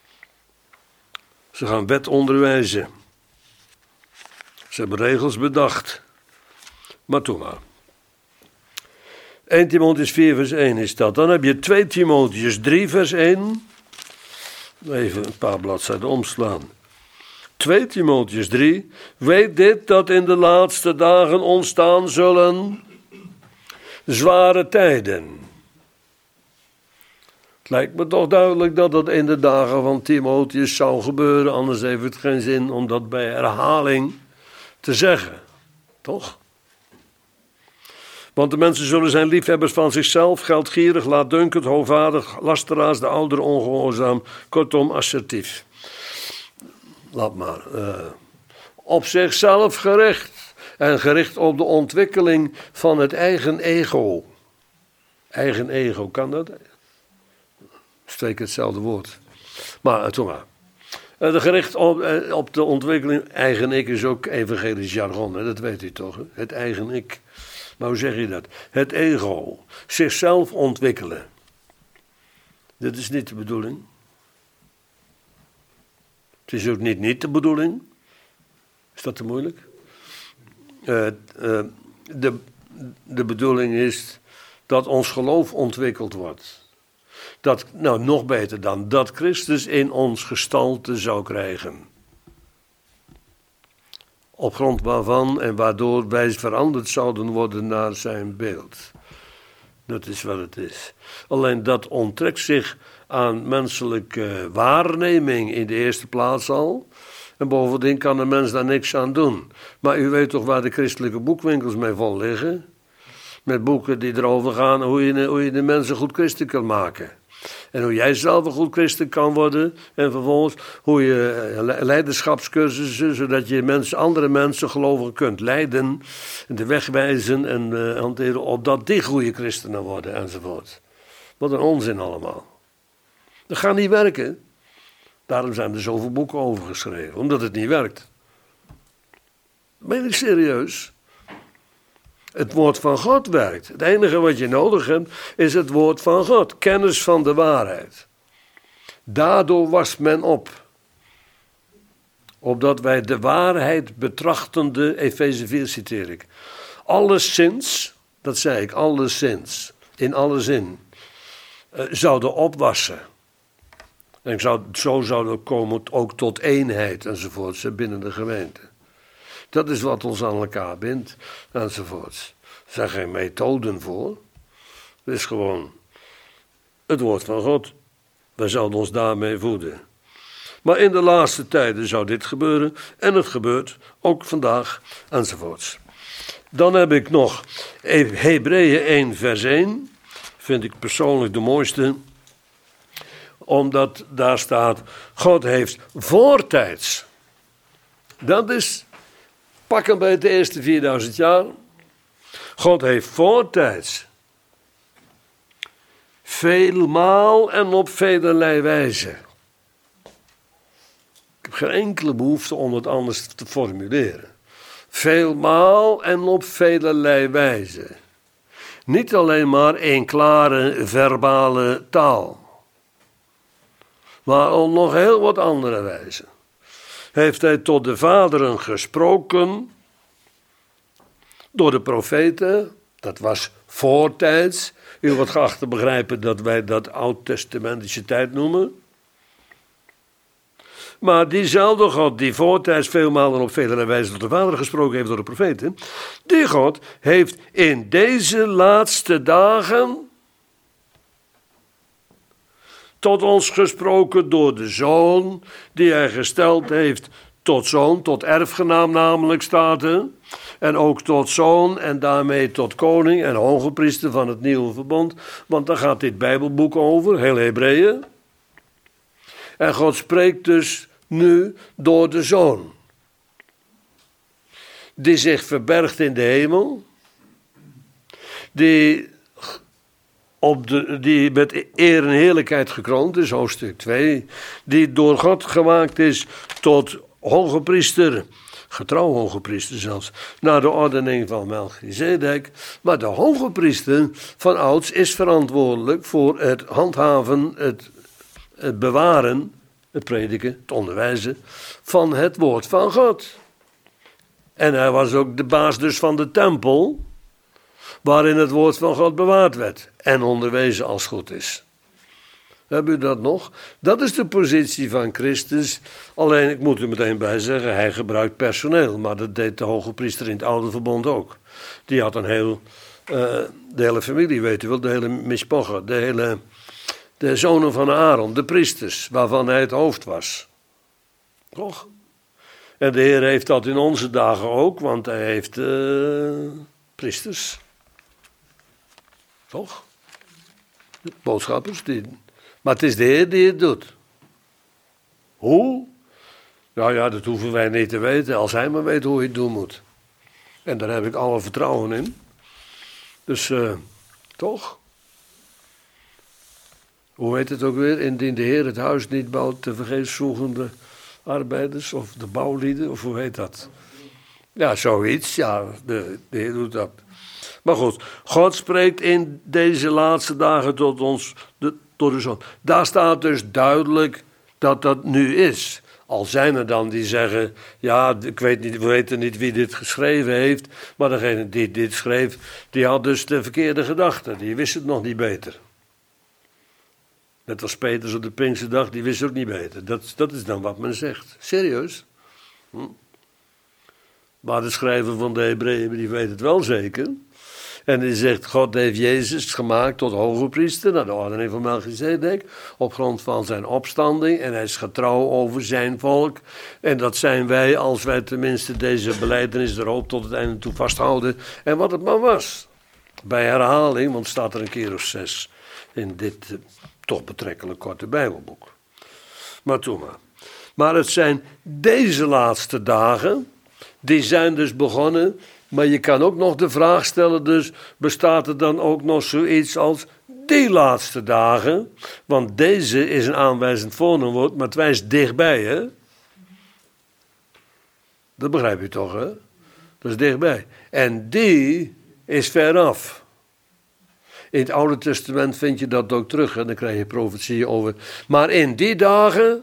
Ze gaan wet onderwijzen. Ze hebben regels bedacht. Maar toen maar. Eerste Timotheüs vier vers één is dat. Dan heb je Tweede Timotheüs drie vers één. Even een paar bladzijden omslaan. Tweede Timotheüs drie. Weet dit dat in de laatste dagen ontstaan zullen zware tijden. Het lijkt me toch duidelijk dat dat in de dagen van Timotheus zou gebeuren, anders heeft het geen zin om dat bij herhaling te zeggen. Toch? Want de mensen zullen zijn liefhebbers van zichzelf, geldgierig, laatdunkend, hoogvaardig, lasteraars, de ouderen ongehoorzaam, kortom assertief. Laat maar. Uh, op zichzelf gericht. En gericht op de ontwikkeling van het eigen ego. Eigen ego, kan dat? Steek hetzelfde woord. Maar, toen maar. Uh, gericht op, uh, op de ontwikkeling. Eigen ik is ook evangelisch jargon, hè? Dat weet u toch? Hè? Het eigen ik. Maar hoe zeg je dat? Het ego. Zichzelf ontwikkelen. Dit is niet de bedoeling. Het is ook niet niet de bedoeling. Is dat te moeilijk? uh, uh, de, de bedoeling is dat ons geloof ontwikkeld wordt. Dat, nou, nog beter dan, dat Christus in ons gestalte zou krijgen. Op grond waarvan en waardoor wij veranderd zouden worden naar zijn beeld. Dat is wat het is. Alleen dat onttrekt zich aan menselijke waarneming in de eerste plaats al. En bovendien kan een mens daar niks aan doen. Maar u weet toch waar de christelijke boekwinkels mee vol liggen? Met boeken die erover gaan hoe je, hoe je de mensen goed christen kan maken. En hoe jij zelf een goed christen kan worden. En vervolgens hoe je leiderschapscursussen, zodat je mensen, andere mensen gelovigen kunt leiden. En de weg wijzen en uh, hanteren opdat die goede christenen worden enzovoort. Wat een onzin allemaal. Dat gaat niet werken. Daarom zijn er zoveel boeken over geschreven. Omdat het niet werkt. Ben ik serieus? Het woord van God werkt. Het enige wat je nodig hebt is het woord van God. Kennis van de waarheid. Daardoor wast men op. Opdat wij de waarheid betrachtende, Efeze vier citeer ik. Alleszins, dat zei ik, alleszins, in alle zin, uh, zouden opwassen. En ik zou, zo zou het komen ook tot eenheid enzovoorts binnen de gemeente. Dat is wat ons aan elkaar bindt enzovoorts. Er zijn geen methoden voor. Het is gewoon het woord van God. Wij zouden ons daarmee voeden. Maar in de laatste tijden zou dit gebeuren. En het gebeurt ook vandaag enzovoorts. Dan heb ik nog Hebreeën één vers één. Vind ik persoonlijk de mooiste. Omdat daar staat, God heeft voortijds. Dat is, pak hem bij de eerste vierduizend jaar. God heeft voortijds. Veelmaal en op velerlei wijze. Ik heb geen enkele behoefte om het anders te formuleren. Veelmaal en op velerlei wijze. Niet alleen maar een klare verbale taal. Maar op nog heel wat andere wijzen. Heeft hij tot de vaderen gesproken. Door de profeten. Dat was voortijds. U wordt geacht te begrijpen dat wij dat oud-testamentische tijd noemen. Maar diezelfde God die voortijds veelmaal en op vele wijzen tot de Vader gesproken heeft door de profeten. Die God heeft in deze laatste dagen tot ons gesproken door de Zoon die hij gesteld heeft tot zoon, tot erfgenaam namelijk staat er. En ook tot zoon en daarmee tot koning en hogepriester van het nieuwe verbond. Want daar gaat dit Bijbelboek over, heel Hebreeën. En God spreekt dus nu door de Zoon. Die zich verbergt in de hemel. Die, op de, die met eer en heerlijkheid gekroond is, hoofdstuk twee. Die door God gemaakt is tot hogepriester. Getrouw hogepriester zelfs, naar de ordening van Melchizedek. Maar de hogepriester van ouds is verantwoordelijk voor het handhaven, het, het bewaren, het prediken, het onderwijzen van het woord van God. En hij was ook de baas dus van de tempel, waarin het woord van God bewaard werd en onderwezen als goed is. Hebben u dat nog? Dat is de positie van Christus. Alleen, ik moet er meteen bij zeggen, hij gebruikt personeel. Maar dat deed de hoge priester in het oude verbond ook. Die had een heel, uh, de hele familie, weet u wel, de hele mispoche, de hele, de zonen van Aaron, de priesters, waarvan hij het hoofd was. Toch? En de Heer heeft dat in onze dagen ook, want hij heeft uh, priesters. Toch? Boodschappers, die... Maar het is de Heer die het doet. Hoe? Nou ja, dat hoeven wij niet te weten. Als hij maar weet hoe hij het doen moet. En daar heb ik alle vertrouwen in. Dus, uh, toch? Hoe heet het ook weer? Indien de Heer het huis niet bouwt, te vergeefs zoekende arbeiders. Of de bouwlieden, of hoe heet dat? Ja, zoiets. Ja, de, de Heer doet dat. Maar goed, God spreekt in deze laatste dagen tot ons... De, door de Zoon. Daar staat dus duidelijk dat dat nu is. Al zijn er dan die zeggen, ja, ik weet niet, we weten niet wie dit geschreven heeft, maar degene die dit schreef, die had dus de verkeerde gedachten, die wist het nog niet beter. Net als Petrus op de Pinksterdag, die wist ook niet beter. Dat, dat is dan wat men zegt. Serieus. Hm. Maar de schrijver van de Hebreeën, die weet het wel zeker. En die zegt, God heeft Jezus gemaakt tot hoge priester, naar de ordening van Melchizedek, op grond van zijn opstanding. En hij is getrouw over zijn volk. En dat zijn wij, als wij tenminste deze belijdenis erop tot het einde toe vasthouden. En wat het maar was. Bij herhaling, want het staat er een keer of zes in dit uh, toch betrekkelijk korte Bijbelboek. Maar toen maar. Maar het zijn deze laatste dagen, die zijn dus begonnen. Maar je kan ook nog de vraag stellen, dus bestaat er dan ook nog zoiets als die laatste dagen? Want deze is een aanwijzend voornaamwoord, maar het wijst dichtbij, hè? Dat begrijp je toch, hè? Dat is dichtbij. En die is veraf. In het Oude Testament vind je dat ook terug, en dan krijg je profetieën over. Maar in die dagen.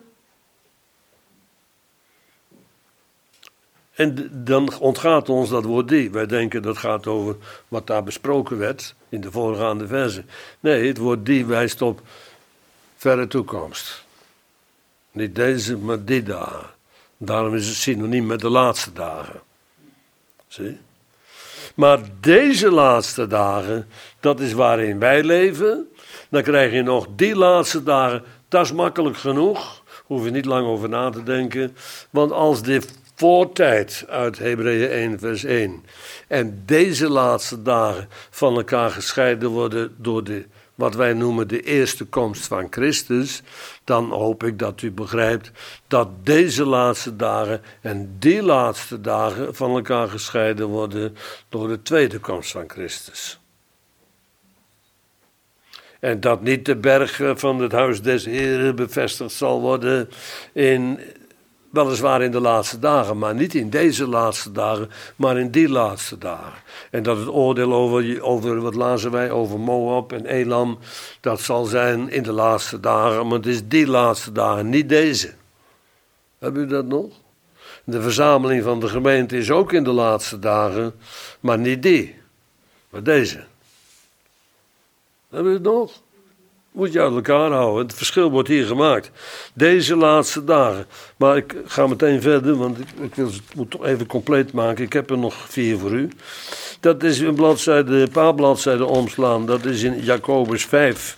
En dan ontgaat ons dat woord die. Wij denken dat gaat over wat daar besproken werd in de voorgaande versen. Nee, het woord die wijst op verre toekomst. Niet deze, maar die dagen. Daarom is het synoniem met de laatste dagen. Zie? Maar deze laatste dagen, dat is waarin wij leven. Dan krijg je nog die laatste dagen. Dat is makkelijk genoeg. Hoef je niet lang over na te denken. Want als de voortijd uit Hebreeën één vers één en deze laatste dagen van elkaar gescheiden worden door de, wat wij noemen de eerste komst van Christus, dan hoop ik dat u begrijpt dat deze laatste dagen en die laatste dagen van elkaar gescheiden worden door de tweede komst van Christus. En dat niet de berg van het huis des Heren bevestigd zal worden in, weliswaar in de laatste dagen, maar niet in deze laatste dagen, maar in die laatste dagen. En dat het oordeel over, over wat lazen wij, over Moab en Elam, dat zal zijn in de laatste dagen, maar het is die laatste dagen, niet deze. Hebben u dat nog? De verzameling van de gemeente is ook in de laatste dagen, maar niet die, maar deze. Hebben we het nog? Moet je uit elkaar houden. Het verschil wordt hier gemaakt. Deze laatste dagen. Maar ik ga meteen verder, want ik, ik wil het moet toch even compleet maken. Ik heb er nog vier voor u. Dat is een bladzijde, een paar bladzijden omslaan. Dat is in Jacobus vijf.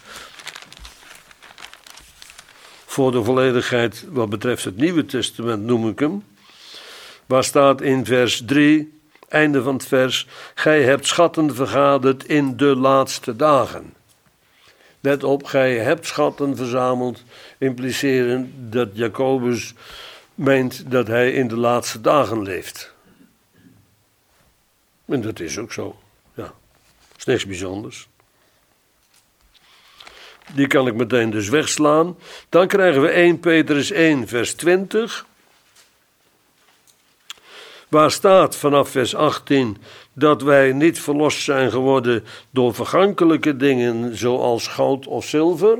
Voor de volledigheid wat betreft het Nieuwe Testament noem ik hem. Waar staat in vers drie, einde van het vers. Gij hebt schatten vergaderd in de laatste dagen. Let op, gij hebt schatten verzameld, impliceren dat Jacobus meent dat hij in de laatste dagen leeft. En dat is ook zo, ja. Dat is niks bijzonders. Die kan ik meteen dus wegslaan. Dan krijgen we eerste Petrus één vers twintig. Waar staat vanaf vers achttien dat wij niet verlost zijn geworden door vergankelijke dingen zoals goud of zilver,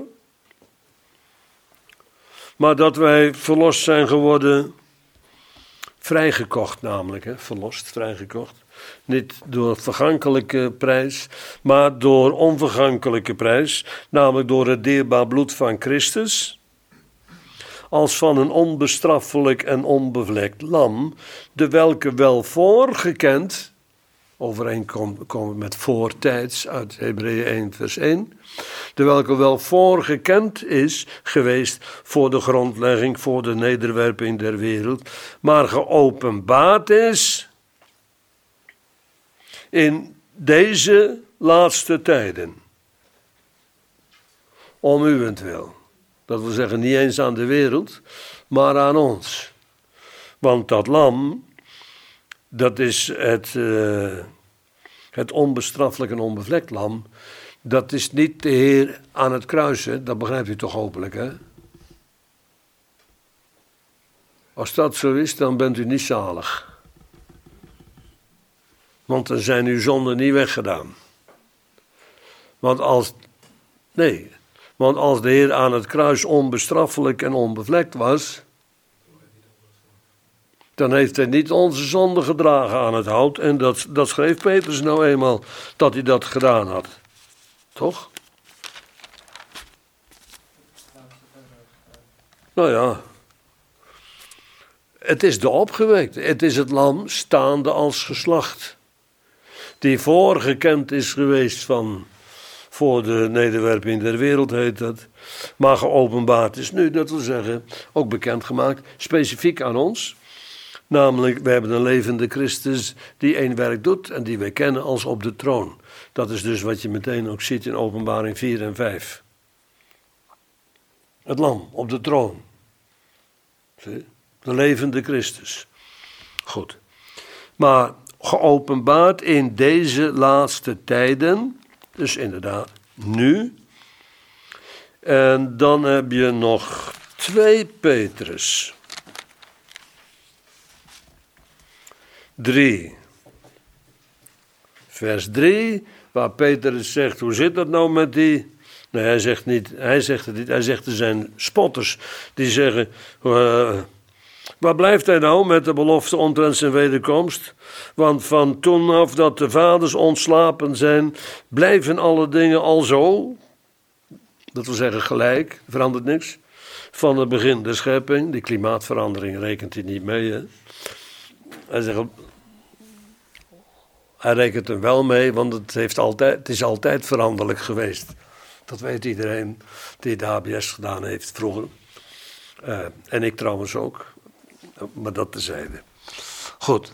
maar dat wij verlost zijn geworden, vrijgekocht namelijk, hè, verlost, vrijgekocht, niet door vergankelijke prijs, maar door onvergankelijke prijs, namelijk door het dierbaar bloed van Christus, als van een onbestraffelijk en onbevlekt lam, de welke wel voorgekend, overeenkomen met voortijds uit Hebreeën één vers één, de welke wel voorgekend is geweest voor de grondlegging, voor de nederwerping der wereld, maar geopenbaard is in deze laatste tijden, om uwentwil. Dat wil zeggen, niet eens aan de wereld, maar aan ons. Want dat lam, dat is het, uh, het onbestraffelijk en onbevlekt lam. Dat is niet de Heer aan het kruis, hè? Dat begrijpt u toch hopelijk, hè? Als dat zo is, dan bent u niet zalig. Want dan zijn uw zonden niet weggedaan. Want als... Nee... Want als de Heer aan het kruis onbestraffelijk en onbevlekt was, Dan heeft hij niet onze zonde gedragen aan het hout. En dat, dat schreef Petrus nou eenmaal, dat hij dat gedaan had. Toch? Nou ja. Het is de opgewekte. Het is het lam staande als geslacht. Die voorgekend is geweest van... Voor de nederwerping der wereld heet dat. Maar geopenbaard is nu, dat wil zeggen, ook bekendgemaakt, specifiek aan ons. Namelijk, we hebben een levende Christus die één werk doet en die wij kennen als op de troon. Dat is dus wat je meteen ook ziet in Openbaring vier en vijf. Het lam op de troon. Zie? De levende Christus. Goed. Maar geopenbaard in deze laatste tijden, dus inderdaad nu. En dan heb je nog twee Petrus. drie. Vers drie, waar Petrus zegt, hoe zit dat nou met die... Nee, hij zegt, niet, hij zegt het niet, hij zegt er zijn spotters die zeggen... Uh, waar blijft hij nou met de belofte omtrent zijn wederkomst? Want van toen af dat de vaders ontslapen zijn, blijven alle dingen al zo. Dat wil zeggen gelijk, verandert niks. Van het begin der schepping, die klimaatverandering rekent hij niet mee. Hè? Hij zegt, hij rekent er wel mee, want het, heeft altijd, het is altijd veranderlijk geweest. Dat weet iedereen die de H B S gedaan heeft vroeger. Uh, en ik trouwens ook. Maar dat tezijde. Goed.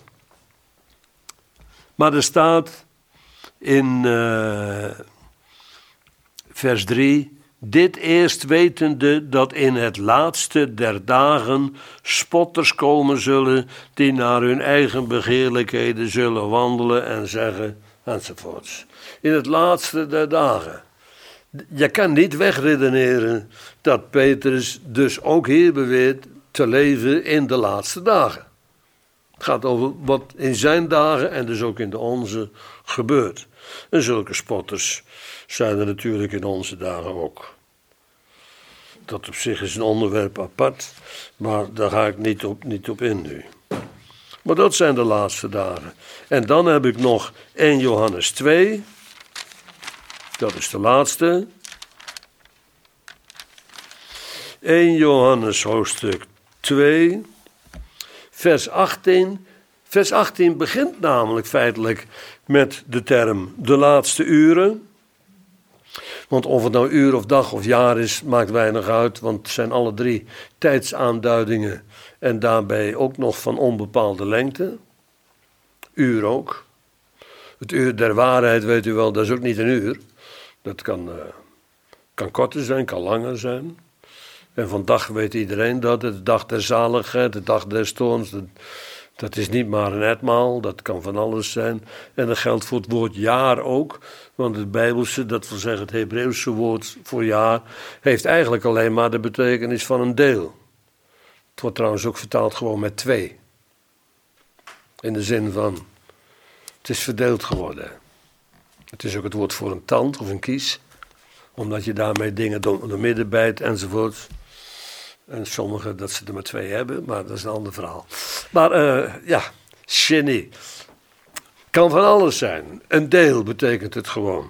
Maar er staat in uh, vers drie... Dit eerst wetende dat in het laatste der dagen spotters komen zullen... die naar hun eigen begeerlijkheden zullen wandelen en zeggen enzovoorts. In het laatste der dagen. Je kan niet wegredeneren dat Petrus dus ook hier beweert... te leven in de laatste dagen. Het gaat over wat in zijn dagen en dus ook in de onze gebeurt. En zulke spotters zijn er natuurlijk in onze dagen ook. Dat op zich is een onderwerp apart, maar daar ga ik niet op, niet op in nu. Maar dat zijn de laatste dagen. En dan heb ik nog Eerste Johannes twee. Dat is de laatste. Eerste Johannes hoofdstuk twee, vers achttien. Vers achttien begint namelijk feitelijk met de term de laatste uren. Want of het nou uur of dag of jaar is, maakt weinig uit. Want het zijn alle drie tijdsaanduidingen. En daarbij ook nog van onbepaalde lengte. Uur ook. Het uur der waarheid, weet u wel, dat is ook niet een uur. Dat kan, uh, kan korter zijn, kan langer zijn. En van dag weet iedereen dat. De dag der zaligheid, de dag des toorns. Dat, dat is niet maar een etmaal, dat kan van alles zijn. En dat geldt voor het woord jaar ook. Want het Bijbelse, dat wil zeggen het Hebreeuwse woord voor jaar... heeft eigenlijk alleen maar de betekenis van een deel. Het wordt trouwens ook vertaald gewoon met twee. In de zin van, het is verdeeld geworden. Het is ook het woord voor een tand of een kies. Omdat je daarmee dingen door de midden bijt enzovoort. En sommigen dat ze er maar twee hebben, maar dat is een ander verhaal. Maar uh, ja, genie. Kan van alles zijn. Een deel betekent het gewoon.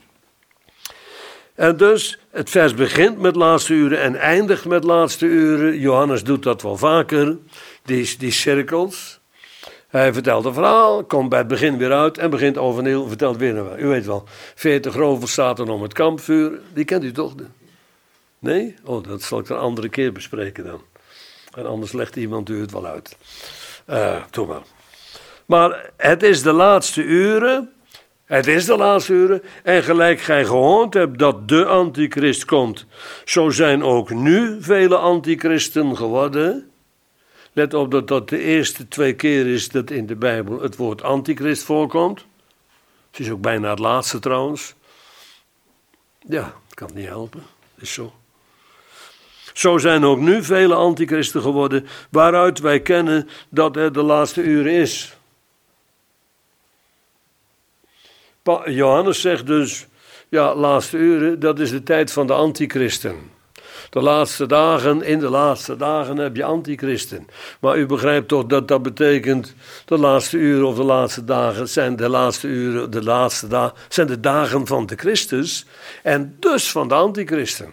En dus, het vers begint met laatste uren en eindigt met laatste uren. Johannes doet dat wel vaker, die, die cirkels. Hij vertelt een verhaal, komt bij het begin weer uit en begint overnieuw, vertelt weer een verhaal. U weet wel, veertig rovers zaten om het kampvuur. Die kent u toch? Nee? Oh, dat zal ik een andere keer bespreken dan. En anders legt iemand u het wel uit. Uh, doe maar. Maar het is de laatste uren. Het is de laatste uren. En gelijk gij gehoord hebt dat de antichrist komt, zo zijn ook nu vele antichristen geworden. Let op dat dat de eerste twee keer is dat in de Bijbel het woord antichrist voorkomt. Het is ook bijna het laatste trouwens. Ja, ik kan het niet helpen. Is zo. Zo zijn ook nu vele antichristen geworden, waaruit wij kennen dat het de laatste uren is. Johannes zegt dus, ja, laatste uren, dat is de tijd van de antichristen. De laatste dagen, in de laatste dagen heb je antichristen. Maar u begrijpt toch dat dat betekent, de laatste uren of de laatste dagen zijn de laatste uren, de laatste dagen, zijn de dagen van de Christus en dus van de antichristen.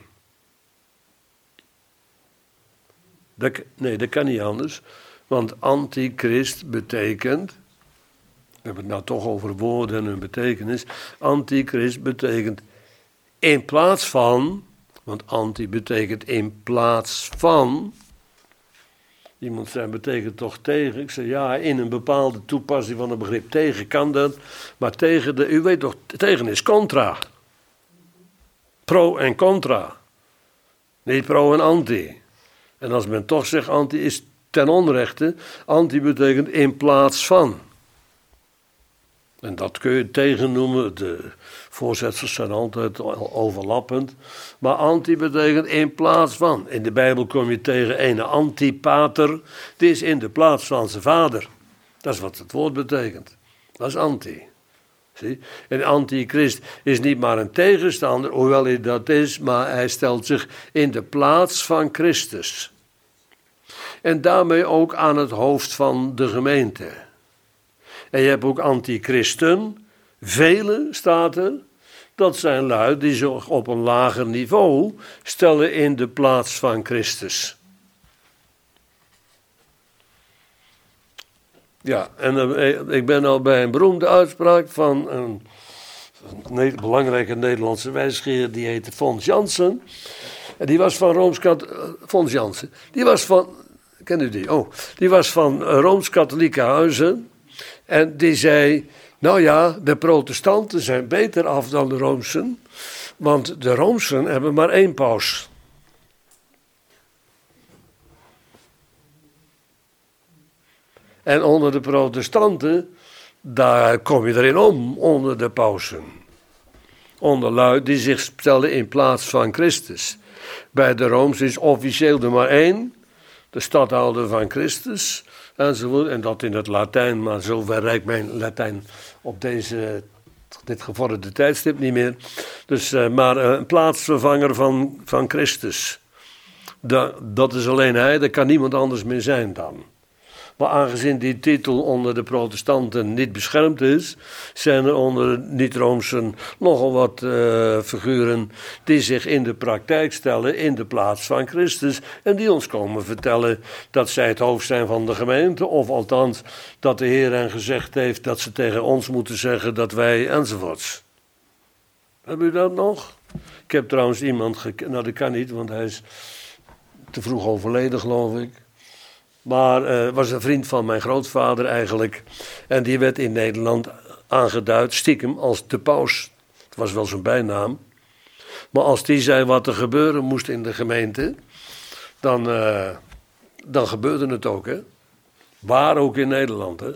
Dat, nee, dat kan niet anders, want antichrist betekent, we hebben het nou toch over woorden en hun betekenis, antichrist betekent in plaats van, want anti betekent in plaats van. Iemand zei, betekent toch tegen? Ik zei, ja, in een bepaalde toepassing van het begrip tegen kan dat. Maar tegen, de, u weet toch, tegen is contra. Pro en contra. Niet pro en anti. En als men toch zegt anti is ten onrechte. Anti betekent in plaats van. En dat kun je tegen noemen. De voorzetsels zijn altijd overlappend. Maar anti betekent in plaats van. In de Bijbel kom je tegen een antipater. Die is in de plaats van zijn vader. Dat is wat het woord betekent. Dat is anti. Zie? En antichrist is niet maar een tegenstander, hoewel hij dat is, maar hij stelt zich in de plaats van Christus. En daarmee ook aan het hoofd van de gemeente. En je hebt ook antichristen, vele staat er, dat zijn lui die zich op een lager niveau stellen in de plaats van Christus. Ja, en uh, ik ben al bij een beroemde uitspraak van een, een belangrijke Nederlandse wijsgeer, die heette Fons Jansen. En die was van Rooms-Katholieke, uh, Fons Jansen, die was van, ken u die? Oh, die was van uh, Rooms-Katholieke huizen. En die zei, nou ja, de protestanten zijn beter af dan de Roomsen, want de Roomsen hebben maar één paus. En onder de protestanten, daar kom je erin om, onder de pausen. Onder lui die zich stellen in plaats van Christus. Bij de Rooms is officieel er maar één, de stadhouder van Christus, enzovoort. En dat in het Latijn, maar zover reikt mijn Latijn op deze, dit gevorderde tijdstip niet meer. Dus, uh, maar uh, een plaatsvervanger van, van Christus. Da, dat is alleen hij, dat kan niemand anders meer zijn dan. Maar aangezien die titel onder de protestanten niet beschermd is, zijn er onder de niet-Roomsen nogal wat uh, figuren die zich in de praktijk stellen in de plaats van Christus. En die ons komen vertellen dat zij het hoofd zijn van de gemeente. Of althans dat de Heer hen gezegd heeft dat ze tegen ons moeten zeggen dat wij enzovoorts. Hebben u dat nog? Ik heb trouwens iemand gekend, nou dat kan niet, want hij is te vroeg overleden geloof ik. Maar het uh, was een vriend van mijn grootvader eigenlijk. En die werd in Nederland aangeduid, stiekem, als de paus. Het was wel zijn bijnaam. Maar als die zei wat er gebeuren moest in de gemeente, dan, uh, dan gebeurde het ook, hè. Waar ook in Nederland, hè.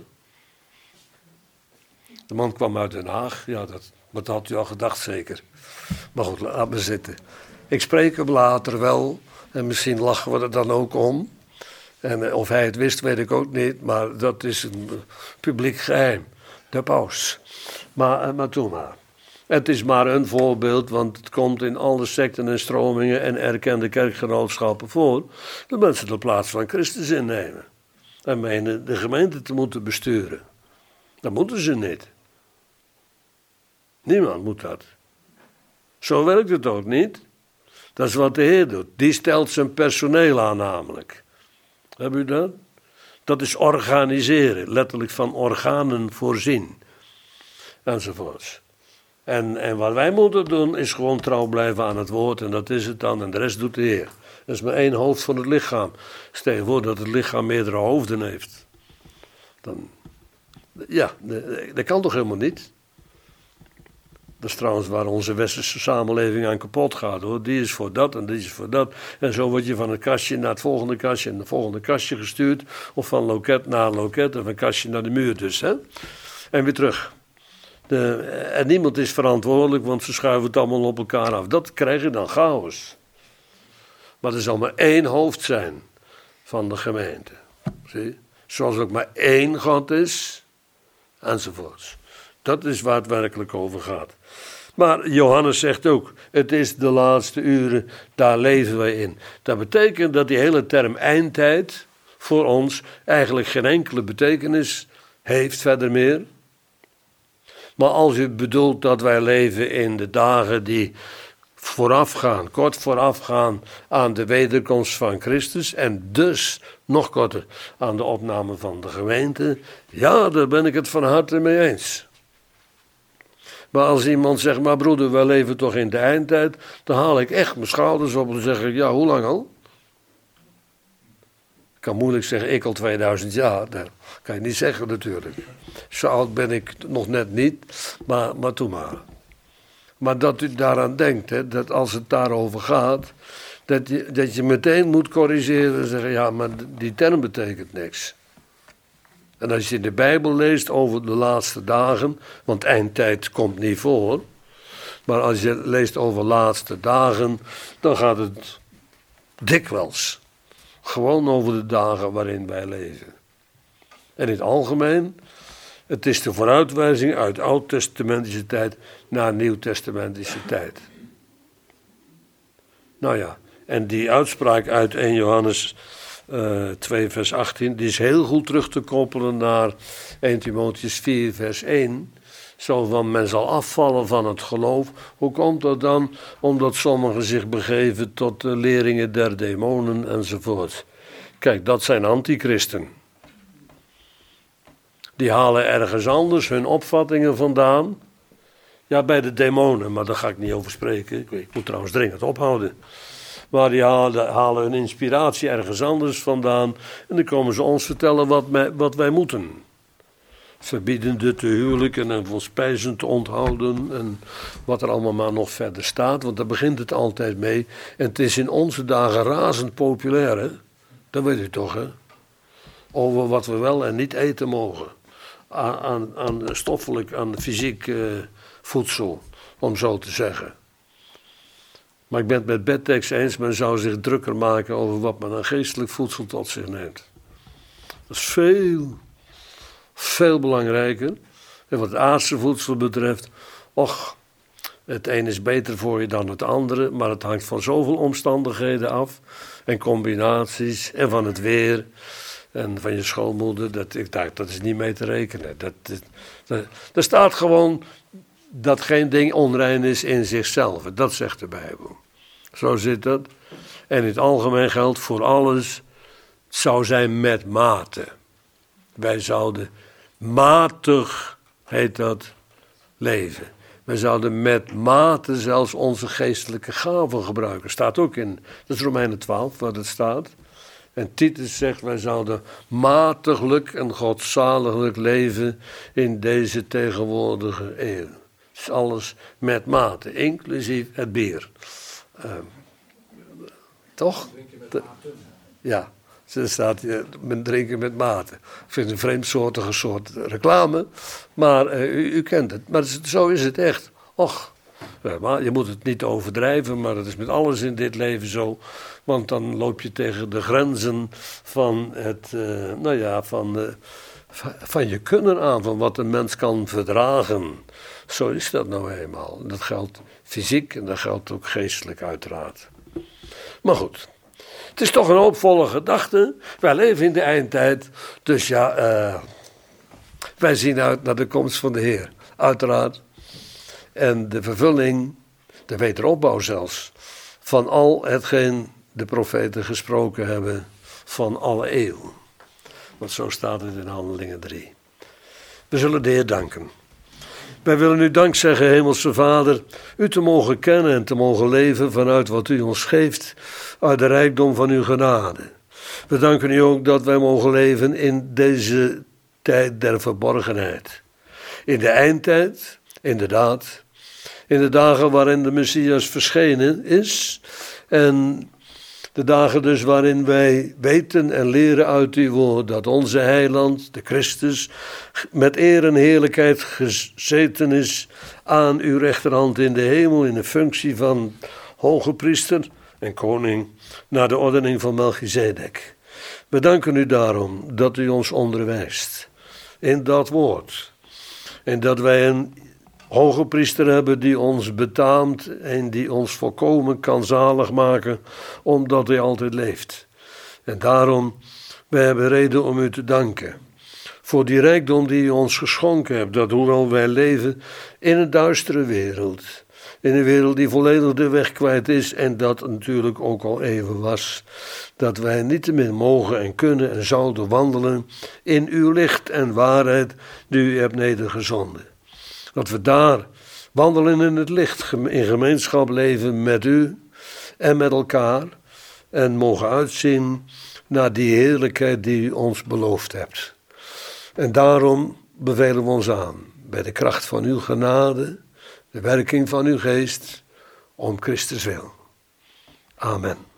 De man kwam uit Den Haag. Ja, dat, dat had u al gedacht zeker. Maar goed, laat me zitten. Ik spreek hem later wel. En misschien lachen we er dan ook om. En of hij het wist, weet ik ook niet, maar dat is een publiek geheim. De paus. Maar, maar toen maar. Het is maar een voorbeeld, want het komt in alle secten en stromingen en erkende kerkgenootschappen voor. Dat mensen de plaats van Christus innemen. En menen de gemeente te moeten besturen. Dat moeten ze niet. Niemand moet dat. Zo werkt het ook niet. Dat is wat de Heer doet. Die stelt zijn personeel aan namelijk. Heb u dat? Dat is organiseren, letterlijk van organen voorzien. Enzovoorts. En, en wat wij moeten doen is gewoon trouw blijven aan het woord en dat is het dan en de rest doet de Heer. Dat is maar één hoofd van het lichaam. Stel je voor dat het lichaam meerdere hoofden heeft. Dan, ja, dat kan toch helemaal niet? Dat is trouwens waar onze westerse samenleving aan kapot gaat, hoor. Die is voor dat en die is voor dat. En zo word je van het kastje naar het volgende kastje en het volgende kastje gestuurd. Of van loket naar loket of een kastje naar de muur dus, hè. En weer terug. De, en niemand is verantwoordelijk, want ze schuiven het allemaal op elkaar af. Dat krijg je dan chaos. Maar er zal maar één hoofd zijn van de gemeente. Zie? Zoals er ook maar één God is, enzovoorts. Dat is waar het werkelijk over gaat. Maar Johannes zegt ook, het is de laatste uren, daar leven wij in. Dat betekent dat die hele term eindtijd voor ons eigenlijk geen enkele betekenis heeft verder meer. Maar als u bedoelt dat wij leven in de dagen die voorafgaan, kort voorafgaan aan de wederkomst van Christus en dus nog korter aan de opname van de gemeente, ja, daar ben ik het van harte mee eens. Maar als iemand zegt, maar broeder, wij leven toch in de eindtijd, dan haal ik echt mijn schouders op en zeg ik, ja, hoe lang al? Ik kan moeilijk zeggen, ik al tweeduizend jaar, dat kan je niet zeggen natuurlijk. Zo oud ben ik nog net niet, maar, maar toen maar. Maar dat u daaraan denkt, hè, dat als het daarover gaat, dat je, dat je meteen moet corrigeren en zeggen, ja, maar die term betekent niks. En als je in de Bijbel leest over de laatste dagen, want eindtijd komt niet voor, maar als je leest over laatste dagen, dan gaat het dikwijls gewoon over de dagen waarin wij leven. En in het algemeen, het is de vooruitwijzing uit oud-testamentische tijd naar nieuw-testamentische tijd. Nou ja, en die uitspraak uit eerste Johannes uh, twee vers achttien, die is heel goed terug te koppelen naar eerste Timotheüs vier vers één. Zo van, men zal afvallen van het geloof. Hoe komt dat dan? Omdat sommigen zich begeven tot de leringen der demonen enzovoort. Kijk, dat zijn antichristen. Die halen ergens anders hun opvattingen vandaan. Ja, bij de demonen, maar daar ga ik niet over spreken. Ik, ik moet trouwens dringend ophouden. Maar die halen, halen hun inspiratie ergens anders vandaan. En dan komen ze ons vertellen wat, mij, wat wij moeten. Verbiedende te huwelijken en van spijzen te onthouden. En wat er allemaal maar nog verder staat. Want daar begint het altijd mee. En het is in onze dagen razend populair, hè. Dat weet u toch, hè. Over wat we wel en niet eten mogen. Aan, aan, aan stoffelijk, aan fysiek uh, voedsel, om zo te zeggen. Maar ik ben het met Bedtex eens, men zou zich drukker maken over wat men aan geestelijk voedsel tot zich neemt. Dat is veel, veel belangrijker. En wat het aardse voedsel betreft, och, het een is beter voor je dan het andere, maar het hangt van zoveel omstandigheden af, en combinaties, en van het weer, en van je schoonmoeder, dat, ik dacht, dat is niet mee te rekenen. Dat, dat, dat, er staat gewoon dat geen ding onrein is in zichzelf. Dat zegt de Bijbel. Zo zit dat. En in het algemeen geldt voor alles, het zou zijn met mate. Wij zouden matig, heet dat, leven. Wij zouden met mate zelfs onze geestelijke gaven gebruiken. Staat ook in, dat is Romeinen twaalf, waar het staat. En Titus zegt, wij zouden matiglijk en godzaliglijk leven in deze tegenwoordige eeuw. Het is alles met mate, inclusief het bier. Uh, toch? Drinken met mate. Ja, er staat hier, men drinken met mate. Ik vind het een vreemdsoortige soort reclame, maar uh, u, u kent het. Maar zo is het echt. Och, maar je moet het niet overdrijven, maar dat is met alles in dit leven zo. Want dan loop je tegen de grenzen van het, uh, nou ja, van, uh, van je kunnen aan, van wat een mens kan verdragen. Zo is dat nou eenmaal. Dat geldt fysiek en dat geldt ook geestelijk uiteraard. Maar goed, het is toch een hoopvolle gedachte. Wij leven in de eindtijd, dus ja, uh, wij zien uit naar de komst van de Heer, uiteraard. En de vervulling, de wederopbouw zelfs, van al hetgeen de profeten gesproken hebben van alle eeuwen. Want zo staat het in Handelingen drie. We zullen de Heer danken. Wij willen u dank zeggen, Hemelse Vader, u te mogen kennen en te mogen leven vanuit wat u ons geeft, uit de rijkdom van uw genade. We danken u ook dat wij mogen leven in deze tijd der verborgenheid. In de eindtijd, inderdaad, in de dagen waarin de Messias verschenen is en de dagen dus waarin wij weten en leren uit uw woord dat onze heiland, de Christus, met eer en heerlijkheid gezeten is aan uw rechterhand in de hemel in de functie van hoge priester en koning naar de ordening van Melchizedek. We danken u daarom dat u ons onderwijst in dat woord en dat wij een hoge priester hebben die ons betaamt en die ons volkomen kan zalig maken, omdat hij altijd leeft. En daarom, wij hebben reden om u te danken voor die rijkdom die u ons geschonken hebt, dat hoewel wij leven in een duistere wereld, in een wereld die volledig de weg kwijt is en dat natuurlijk ook al even was, dat wij niettemin mogen en kunnen en zouden wandelen in uw licht en waarheid die u hebt nedergezonden. Dat we daar wandelen in het licht, in gemeenschap leven met u en met elkaar en mogen uitzien naar die heerlijkheid die u ons beloofd hebt. En daarom bevelen we ons aan, bij de kracht van uw genade, de werking van uw geest, om Christus wil. Amen.